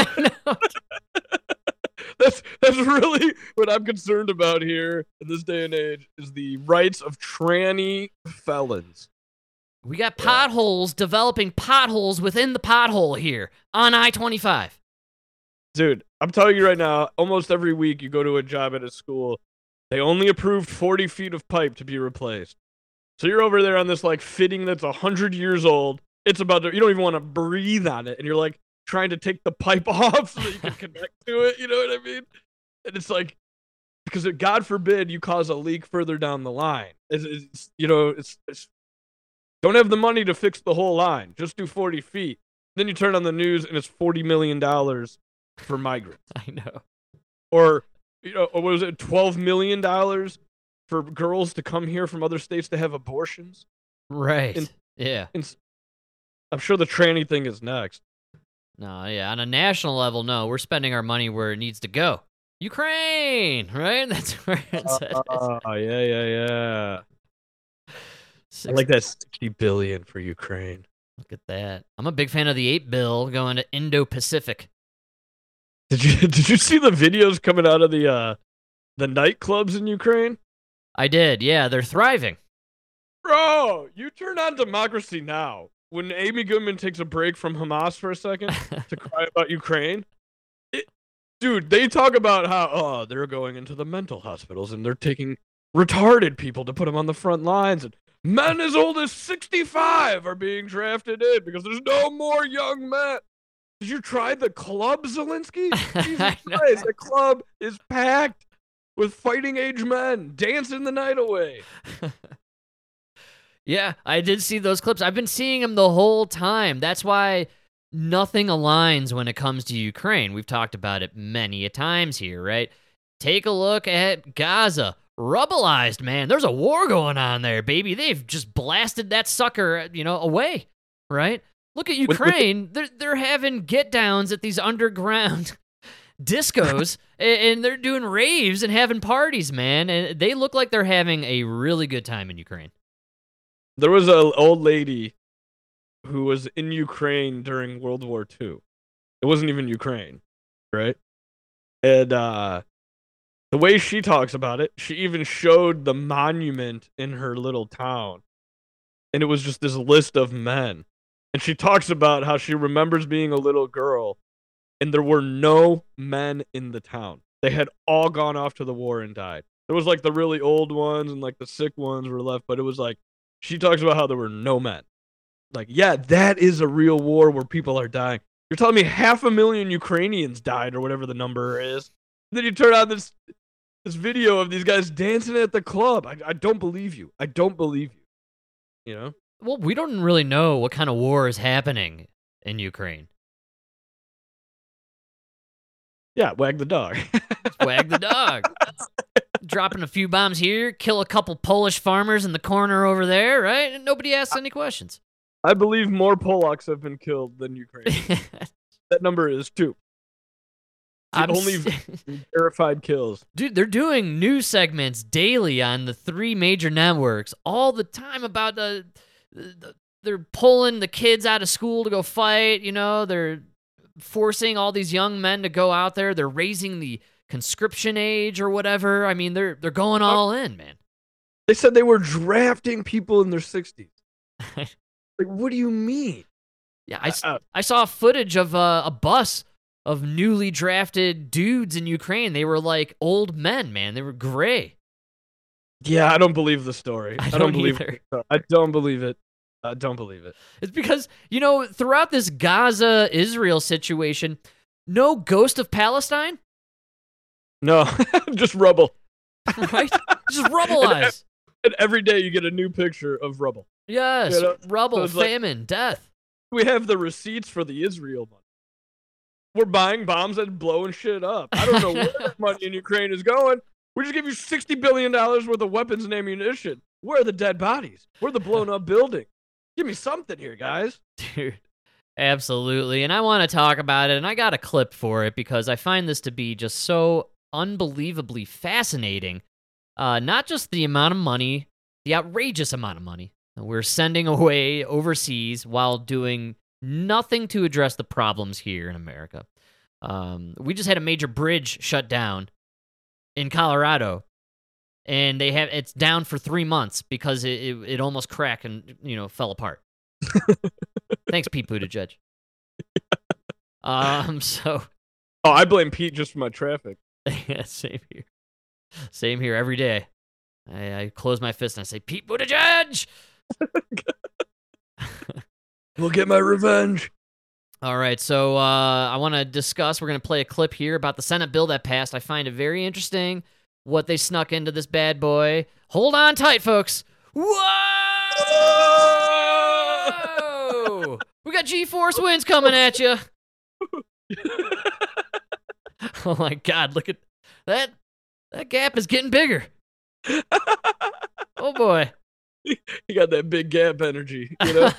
That's really what I'm concerned about here in this day and age is the rights of tranny felons. We got potholes developing potholes within the pothole here on I-25. Dude, I'm telling you right now, almost every week you go to a job at a school, they only approved 40 feet of pipe to be replaced. So you're over there on this like fitting that's 100 years old. It's about to, you don't even want to breathe on it. And you're like trying to take the pipe off so that you can connect to it. You know what I mean? And it's like, because God forbid you cause a leak further down the line. It's don't have the money to fix the whole line. Just do 40 feet. Then you turn on the news and it's $40 million for migrants. I know. Or, or what was it, $12 million for girls to come here from other states to have abortions? Right. Yeah. I'm sure the tranny thing is next. No, yeah. On a national level, no. We're spending our money where it needs to go. Ukraine, right? That's where it's at. Oh, yeah. I like that $60 billion for Ukraine. Look at that. I'm a big fan of the 8 bill going to Indo-Pacific. Did you see the videos coming out of the nightclubs in Ukraine? I did. Yeah, they're thriving. Bro, you turn on Democracy Now! When Amy Goodman takes a break from Hamas for a second to cry about Ukraine. Dude, they talk about how they're going into the mental hospitals and they're taking retarded people to put them on the front lines, and men as old as 65 are being drafted in because there's no more young men. Did you try the club, Zelensky? Jesus Christ, the club is packed with fighting age men dancing the night away. Yeah, I did see those clips. I've been seeing them the whole time. That's why nothing aligns when it comes to Ukraine. We've talked about it many a times here, right? Take a look at Gaza. Rubbleized, man. There's a war going on there, baby. They've just blasted that sucker, away, right? Look at Ukraine. They're having get-downs at these underground discos, and they're doing raves and having parties, man. And they look like they're having a really good time in Ukraine. There was an old lady who was in Ukraine during World War II. It wasn't even Ukraine, right? And the way she talks about it, she even showed the monument in her little town. And it was just this list of men. And she talks about how she remembers being a little girl and there were no men in the town. They had all gone off to the war and died. There was like the really old ones and like the sick ones were left, but it was like, she talks about how there were no men. Like, yeah, that is a real war where people are dying. You're telling me 500,000 Ukrainians died or whatever the number is. And then you turn on this video of these guys dancing at the club. I don't believe you. I don't believe you. You know? Well, we don't really know what kind of war is happening in Ukraine. Yeah, wag the dog. Wag the dog. Dropping a few bombs here, kill a couple Polish farmers in the corner over there, right? And nobody asks any questions. I believe more Polacks have been killed than Ukrainians. That number is 2. Only verified kills. Dude, they're doing news segments daily on the 3 major networks all the time about they're pulling the kids out of school to go fight, they're forcing all these young men to go out there. They're raising the conscription age or whatever. I mean, they're going all in, man. They said they were drafting people in their 60s. Like, what do you mean? Yeah, I saw footage of a bus of newly drafted dudes in Ukraine. They were like old men, man. They were gray. Yeah, I don't believe the story. I don't believe either. it. I don't believe it. I don't believe it. It's because, throughout this Gaza-Israel situation, no ghost of Palestine? No, just rubble. Right? Just rubble eyes. And every day you get a new picture of rubble. Yes, rubble, so famine, death. We have the receipts for the Israel money. We're buying bombs and blowing shit up. I don't know where that money in Ukraine is going. We just give you $60 billion worth of weapons and ammunition. Where are the dead bodies? Where are the blown up buildings? Give me something here, guys. Dude, absolutely. And I want to talk about it, and I got a clip for it because I find this to be just so unbelievably fascinating. Not just the amount of money, the outrageous amount of money that we're sending away overseas while doing nothing to address the problems here in America. We just had a major bridge shut down in Colorado, and it's down for 3 months because it almost cracked and fell apart. Thanks, Pete Buttigieg. So. Oh, I blame Pete just for my traffic. Yeah, same here. Same here every day. I close my fist and I say, Pete Buttigieg! We'll get my revenge. All right, so I want to discuss, we're going to play a clip here about the Senate bill that passed. I find it very interesting what they snuck into this bad boy. Hold on tight, folks. Whoa! We got G-Force winds coming at you. Oh my God, look at that. That gap is getting bigger. Oh boy. He got that big gap energy,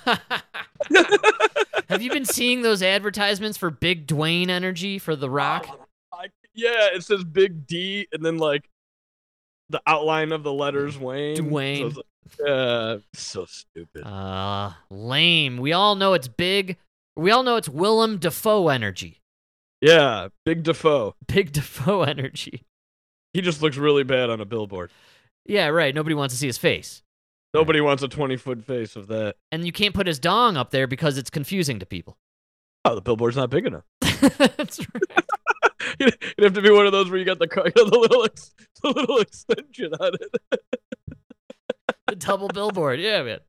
Have you been seeing those advertisements for Big Dwayne energy for The Rock? Yeah, it says Big D and then like the outline of the letters Wayne. Dwayne. So, so stupid. Lame. We all know it's big. We all know it's Willem Dafoe energy. Yeah, Big Dafoe. Big Dafoe energy. He just looks really bad on a billboard. Yeah, right. Nobody wants to see his face. Nobody wants a 20-foot face of that. And you can't put his dong up there because it's confusing to people. Oh, the billboard's not big enough. That's right. It'd have to be one of those where you got the little extension on it. The double billboard. Yeah, man.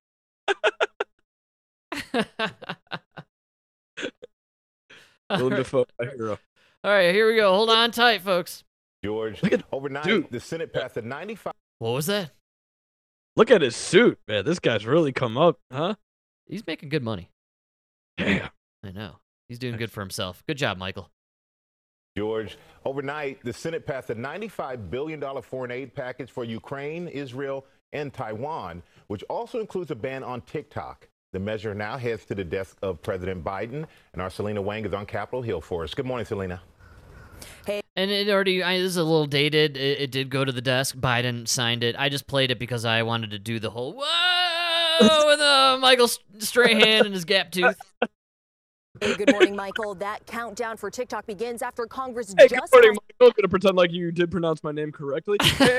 Willem Dafoe, my hero. All right, here we go. Hold on tight, folks. George, overnight, dude. the Senate passed a 95. What was that? Look at his suit, man. This guy's really come up, huh? He's making good money. Damn. I know. He's doing good for himself. Good job, Michael. George, overnight, the Senate passed a $95 billion foreign aid package for Ukraine, Israel, and Taiwan, which also includes a ban on TikTok. The measure now heads to the desk of President Biden, and our Selena Wang is on Capitol Hill for us. Good morning, Selena. And it already, this is a little dated. It did go to the desk. Biden signed it. I just played it because I wanted to do the whole whoa with Michael Strahan and his gap tooth. Hey, good morning, Michael. That countdown for TikTok begins after Congress Hey, just... good morning, Michael. Gonna pretend like you did pronounce my name correctly.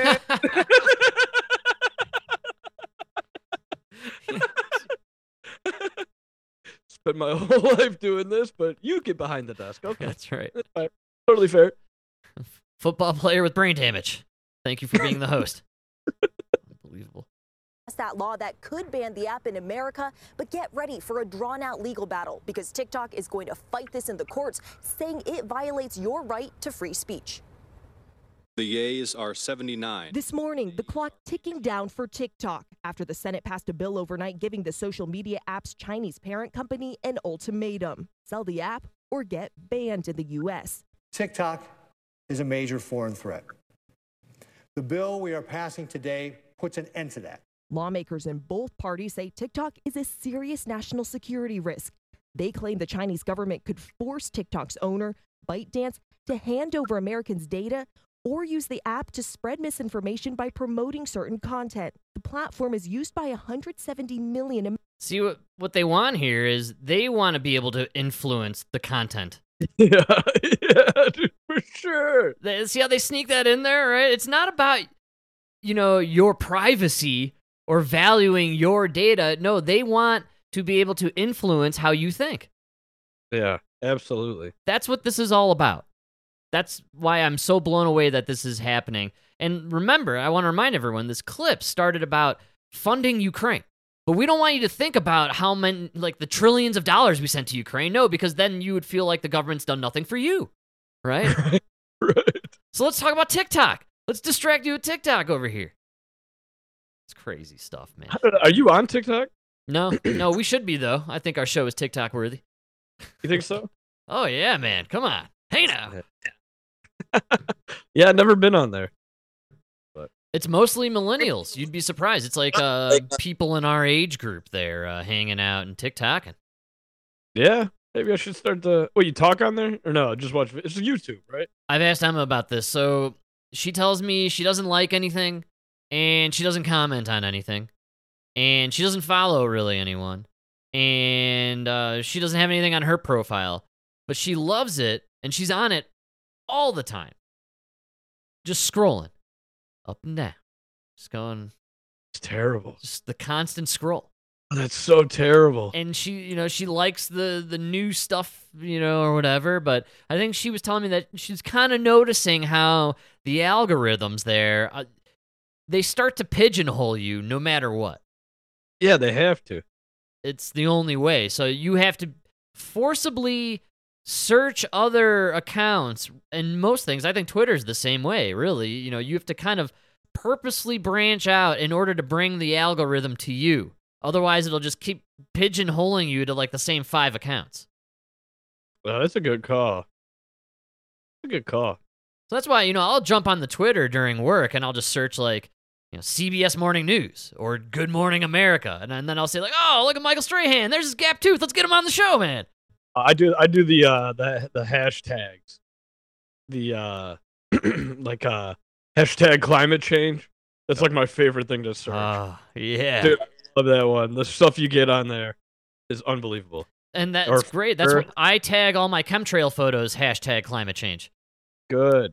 Spent my whole life doing this, but you get behind the desk. Okay, That's right. that's fine. Totally fair. Football player with brain damage. Thank you for being the host. Unbelievable. that law that could ban the app in America, but get ready for a drawn-out legal battle because TikTok is going to fight this in the courts, saying it violates your right to free speech. The yays are 79. This morning, the clock ticking down for TikTok after the Senate passed a bill overnight giving the social media app's Chinese parent company an ultimatum: sell the app or get banned in the U.S. TikTok is a major foreign threat. The bill we are passing today puts an end to that. Lawmakers in both parties say TikTok is a serious national security risk. They claim the Chinese government could force TikTok's owner, ByteDance, to hand over Americans' data or use the app to spread misinformation by promoting certain content. The platform is used by 170 million. See, what they want here is they want to be able to influence the content. Yeah, dude, for sure. See how they sneak that in there, right? It's not about, your privacy or valuing your data. No, they want to be able to influence how you think. Yeah, absolutely. That's what this is all about. That's why I'm so blown away that this is happening. And remember, I want to remind everyone, this clip started about funding Ukraine. But we don't want you to think about how many, the trillions of dollars we sent to Ukraine. No, because then you would feel like the government's done nothing for you, right? Right. So let's talk about TikTok. Let's distract you with TikTok over here. It's crazy stuff, man. Are you on TikTok? No, we should be, though. I think our show is TikTok worthy. You think so? Oh, yeah, man. Come on. Hey, now. Yeah, I've never been on there. But it's mostly millennials. You'd be surprised. It's like people in our age group there hanging out and TikToking. Yeah, maybe I should start the... Wait, you talk on there? Or no, just watch... It's YouTube, right? I've asked Emma about this. So she tells me she doesn't like anything, and she doesn't comment on anything, and she doesn't follow really anyone, and she doesn't have anything on her profile, but she loves it, and she's on it all the time. Just scrolling up and down. Just going. It's terrible. Just the constant scroll. Oh, that's so terrible. And she, she likes the new stuff, or whatever, but I think she was telling me that she's kind of noticing how the algorithms there, they start to pigeonhole you no matter what. Yeah, they have to. It's the only way. So you have to forcibly search other accounts, and most things. I think Twitter's the same way, really. You have to kind of purposely branch out in order to bring the algorithm to you. Otherwise, it'll just keep pigeonholing you to the same 5 accounts. Well, that's a good call. A good call. So that's why, I'll jump on the Twitter during work and I'll just search CBS Morning News or Good Morning America. And then I'll say oh, look at Michael Strahan. There's his gap tooth. Let's get him on the show, man. I do the hashtags, the hashtag climate change. That's my favorite thing to search. Oh, yeah. Dude, I love that one. The stuff you get on there is unbelievable. And that's great. That's what I tag all my chemtrail photos, hashtag climate change. Good.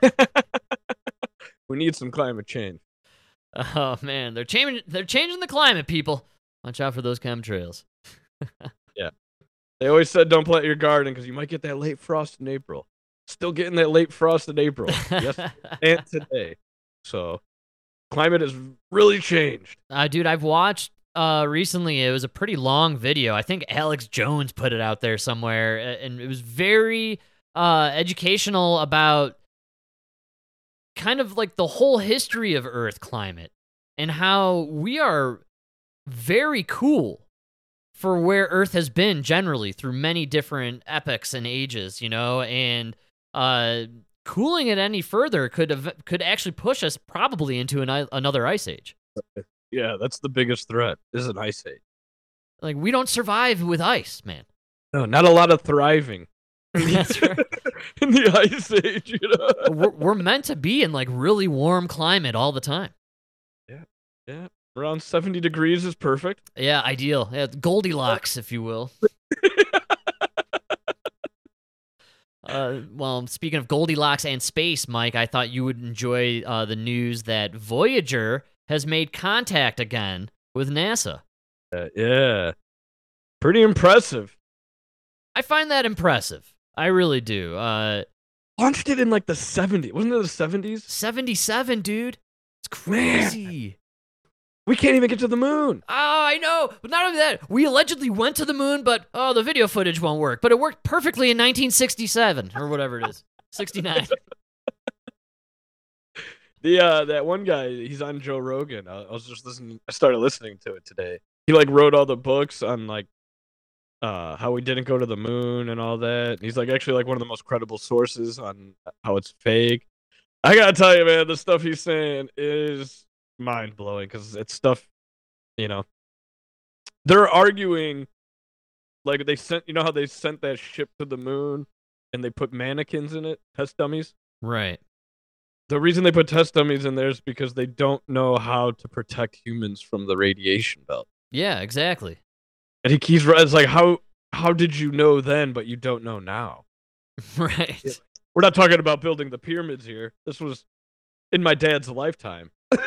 We need some climate change. Oh man, they're changing the climate, people. Watch out for those chemtrails. Yeah. They always said don't plant your garden because you might get that late frost in April. Still getting that late frost in April. Yes, and today. So climate has really changed. Dude, I've watched recently. It was a pretty long video. I think Alex Jones put it out there somewhere, and it was very educational about kind of like the whole history of Earth climate and how we are very cool for where Earth has been generally through many different epochs and ages, you know, and cooling it any further could actually push us probably into another ice age. Yeah, that's the biggest threat, is an ice age. Like, we don't survive with ice, man. No, not a lot of thriving. That's right. In the ice age, you know? We're meant to be in, like, really warm climate all the time. Yeah. Around 70 degrees is perfect. Yeah, ideal. Yeah, Goldilocks, if you will. Well, speaking of Goldilocks and space, Mike, I thought you would enjoy the news that Voyager has made contact again with NASA. Yeah. Pretty impressive. I find that impressive. I really do. Launched it in like the 70s. Wasn't it the 70s? 77, dude. It's crazy. Man. We can't even get to the moon. Oh, I know. But not only that, we allegedly went to the moon, but the video footage won't work. But it worked perfectly in 1967 or whatever it is. 69. That one guy, he's on Joe Rogan. I was just listening. I started listening to it today. He like wrote all the books on like how we didn't go to the moon and all that. He's like actually like one of the most credible sources on how it's fake. I gotta tell you, man, the stuff he's saying is mind blowing because it's stuff, you know. They're arguing like they sent, you know how they sent that ship to the moon and they put mannequins in it, test dummies. Right. The reason they put test dummies in there is because they don't know how to protect humans from the radiation belt. Yeah, exactly. And he keeps it's like how did you know then, but you don't know now? Right. We're not talking about building the pyramids here. This was in my dad's lifetime.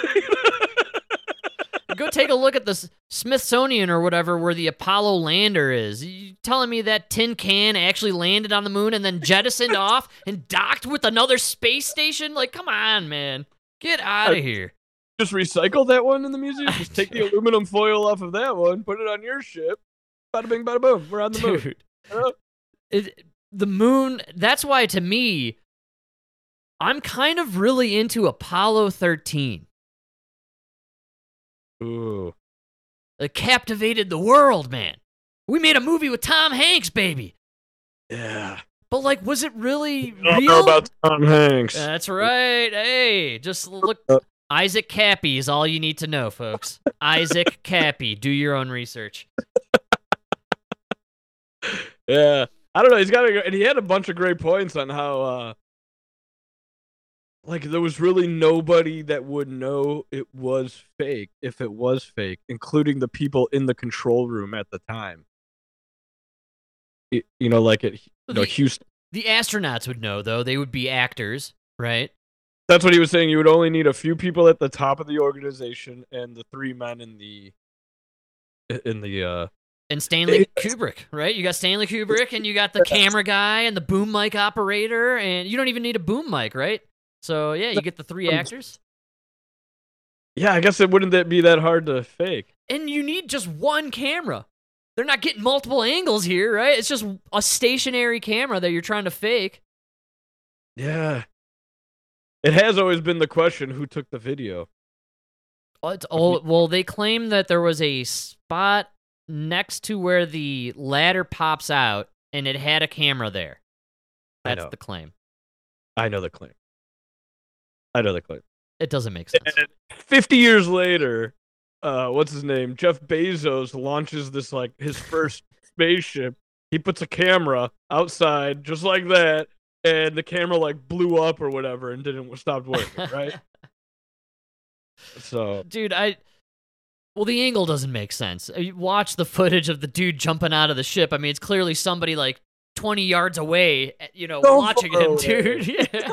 Go take a look at the Smithsonian or whatever where the Apollo lander is. You telling me that tin can actually landed on the moon and then jettisoned off and docked with another space station? Like, come on, man. Get out of here. Just recycle that one in the museum. Just take the aluminum foil off of that one, put it on your ship. Bada bing, bada boom. We're on the moon. The moon, that's why to me, I'm kind of really into Apollo 13. Ooh. It captivated the world, man. We made a movie with Tom Hanks, baby. Yeah. But, like, was it really I don't real? know about Tom Hanks. That's right. Hey, just look. Isaac Cappy is all you need to know, folks. Isaac Cappy. Do your own research. Yeah. I don't know. He's got to go. And he had a bunch of great points on how, like, there was really nobody that would know it was fake if it was fake, including the people in the control room at the time. You know, like at Houston. The astronauts would know, though. They would be actors, right? That's what he was saying. You would only need a few people at the top of the organization and the three men in the And Stanley Kubrick, right? You got Stanley Kubrick, and you got the camera guy and the boom mic operator, and you don't even need a boom mic, right? So, yeah, you get the three actors. Yeah, I guess it wouldn't be that hard to fake. And you need just one camera. They're not getting multiple angles here, right? It's just a stationary camera that you're trying to fake. Yeah. It has always been the question, who took the video? Well, they claim that there was a spot next to where the ladder pops out, and it had a camera there. That's the claim. I know the claim. It doesn't make sense. And 50 years later, what's his name? Jeff Bezos launches this, like, his first spaceship. He puts a camera outside, just like that, and the camera, like, blew up or whatever and stopped working, right? So, dude, well, the angle doesn't make sense. You watch the footage of the dude jumping out of the ship. I mean, it's clearly somebody like 20 yards away, you know, watching him, dude. Yeah.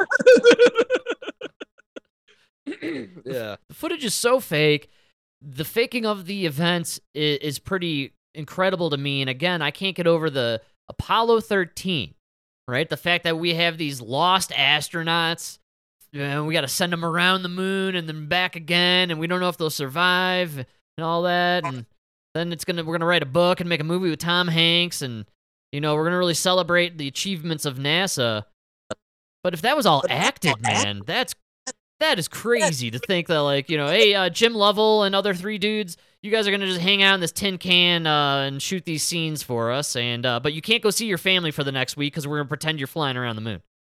Yeah. The footage is so fake. The faking of the events is pretty incredible to me. And again, I can't get over the Apollo 13. right? The fact that we have these lost astronauts, we got to send them around the moon and then back again, and we don't know if they'll survive and all that. And then we're gonna write a book and make a movie with Tom Hanks, and we're gonna really celebrate the achievements of NASA. But if that was all acted, man, that is crazy to think that, like, hey, Jim Lovell and other 3 dudes, you guys are gonna just hang out in this tin can and shoot these scenes for us, and but you can't go see your family for the next week because we're gonna pretend you're flying around the moon.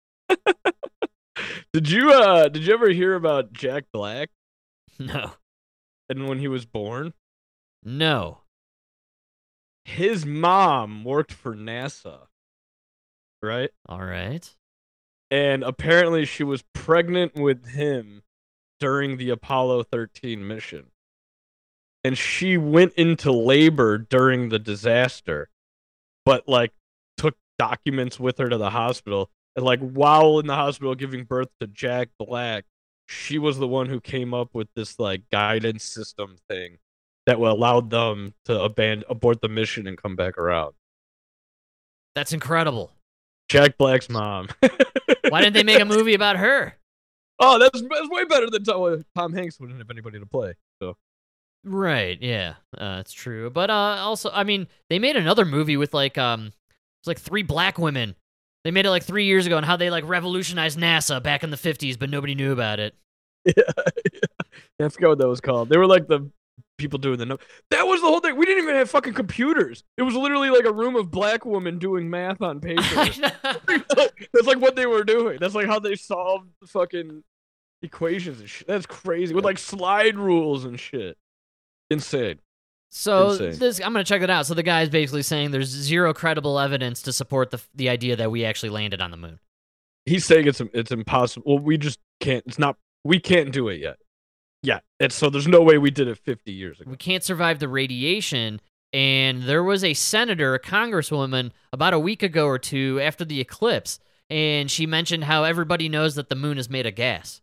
Did you ever hear about Jack Black? No. And when he was born? No. His mom worked for NASA. Right? All right. And apparently she was pregnant with him during the Apollo 13 mission. And she went into labor during the disaster, but like took documents with her to the hospital. And like while in the hospital giving birth to Jack Black, she was the one who came up with this like guidance system thing that allowed them to abort the mission and come back around. That's incredible. Jack Black's mom. Why didn't they make a movie about her? Oh, that's way better than Tom Hanks wouldn't have anybody to play. So. Right, yeah, it's true. But also, I mean, they made another movie with like it's like 3 black women. They made it like 3 years ago, and how they like revolutionized NASA back in the 50s, but nobody knew about it. Yeah. I forgot what that was called. They were like the people doing the that was the whole thing. We didn't even have fucking computers. It was literally like a room of black women doing math on paper. That's like what they were doing. That's like how they solved fucking equations and shit. That's crazy. With like slide rules and shit. Insane. So Insane. I'm gonna check it out. So the guy's basically saying there's zero credible evidence to support the idea that we actually landed on the moon. He's saying it's impossible. Well, we just can't. We can't do it yet. Yeah. So there's no way we did it 50 years ago. We can't survive the radiation. And there was a senator, a congresswoman, about a week ago or 2 after the eclipse, and she mentioned how everybody knows that the moon is made of gas.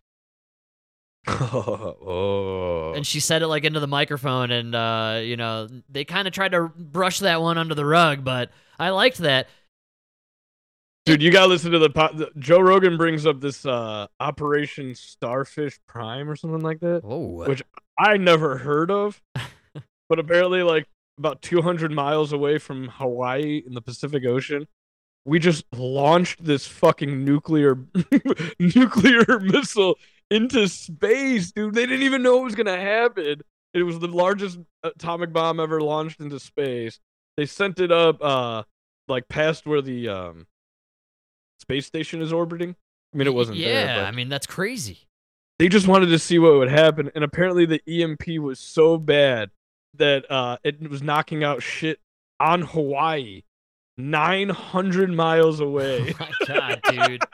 Oh. And she said it like into the microphone, and they kind of tried to brush that one under the rug, but I liked that. Dude, you gotta listen to the Joe Rogan brings up this Operation Starfish Prime or something like that, which I never heard of, but apparently like about 200 miles away from Hawaii in the Pacific Ocean, we just launched this fucking nuclear missile into space, dude. They didn't even know it was gonna happen. It was the largest atomic bomb ever launched into space. They sent it up like past where the space station is orbiting. I mean, it wasn't there. Yeah, But I mean, that's crazy. they just wanted to see what would happen, and apparently the EMP was so bad that it was knocking out shit on Hawaii, 900 miles away. Oh my god, dude.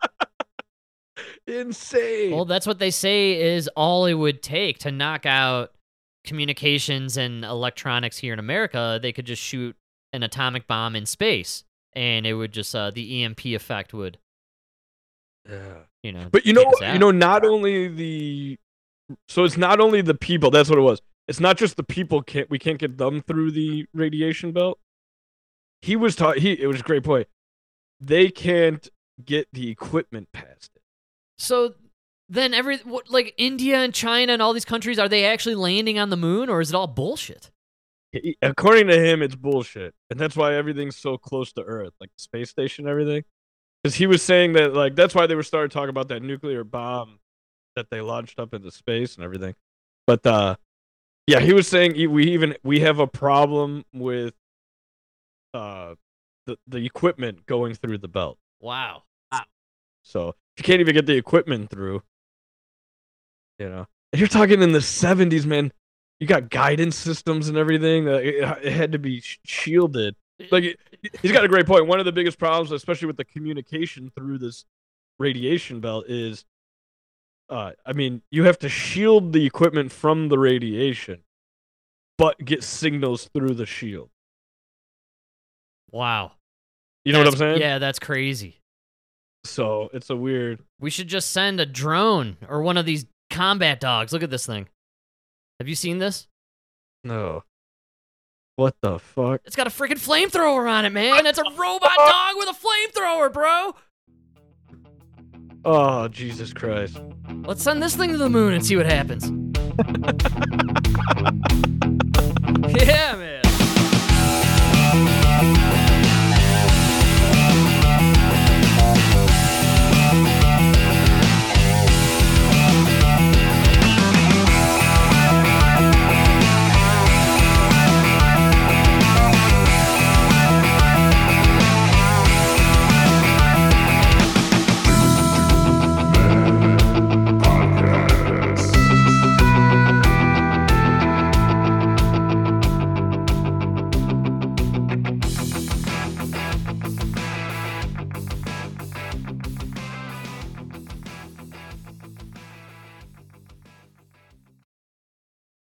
Insane. Well, that's what they say is all it would take to knock out communications and electronics here in America. They could just shoot an atomic bomb in space, and it would just the EMP effect would, But take us out. not only it's not only the people. That's what it was. It's not just the people. We can't get them through the radiation belt. It was a great point. They can't get the equipment past it. So then like India and China and all these countries, are they actually landing on the moon, or is it all bullshit? According to him, it's bullshit, and that's why everything's so close to Earth, like the space station and everything. Because he was saying that, like, that's why they were starting to talk about that nuclear bomb that they launched up into space and everything. But yeah, he was saying we have a problem with the equipment going through the belt. Wow. So if you can't even get the equipment through, and you're talking in the 70s, man. You got guidance systems and everything. It had to be shielded. Like he's got a great point. One of the biggest problems, especially with the communication through this radiation belt, is, you have to shield the equipment from the radiation, but get signals through the shield. Wow. You know what I'm saying? Yeah, that's crazy. So it's a weird. We should just send a drone or one of these combat dogs. Look at this thing. Have you seen this? No. What the fuck? It's got a freaking flamethrower on it, man. It's a robot dog with a flamethrower, bro. Oh, Jesus Christ. Let's send this thing to the moon and see what happens.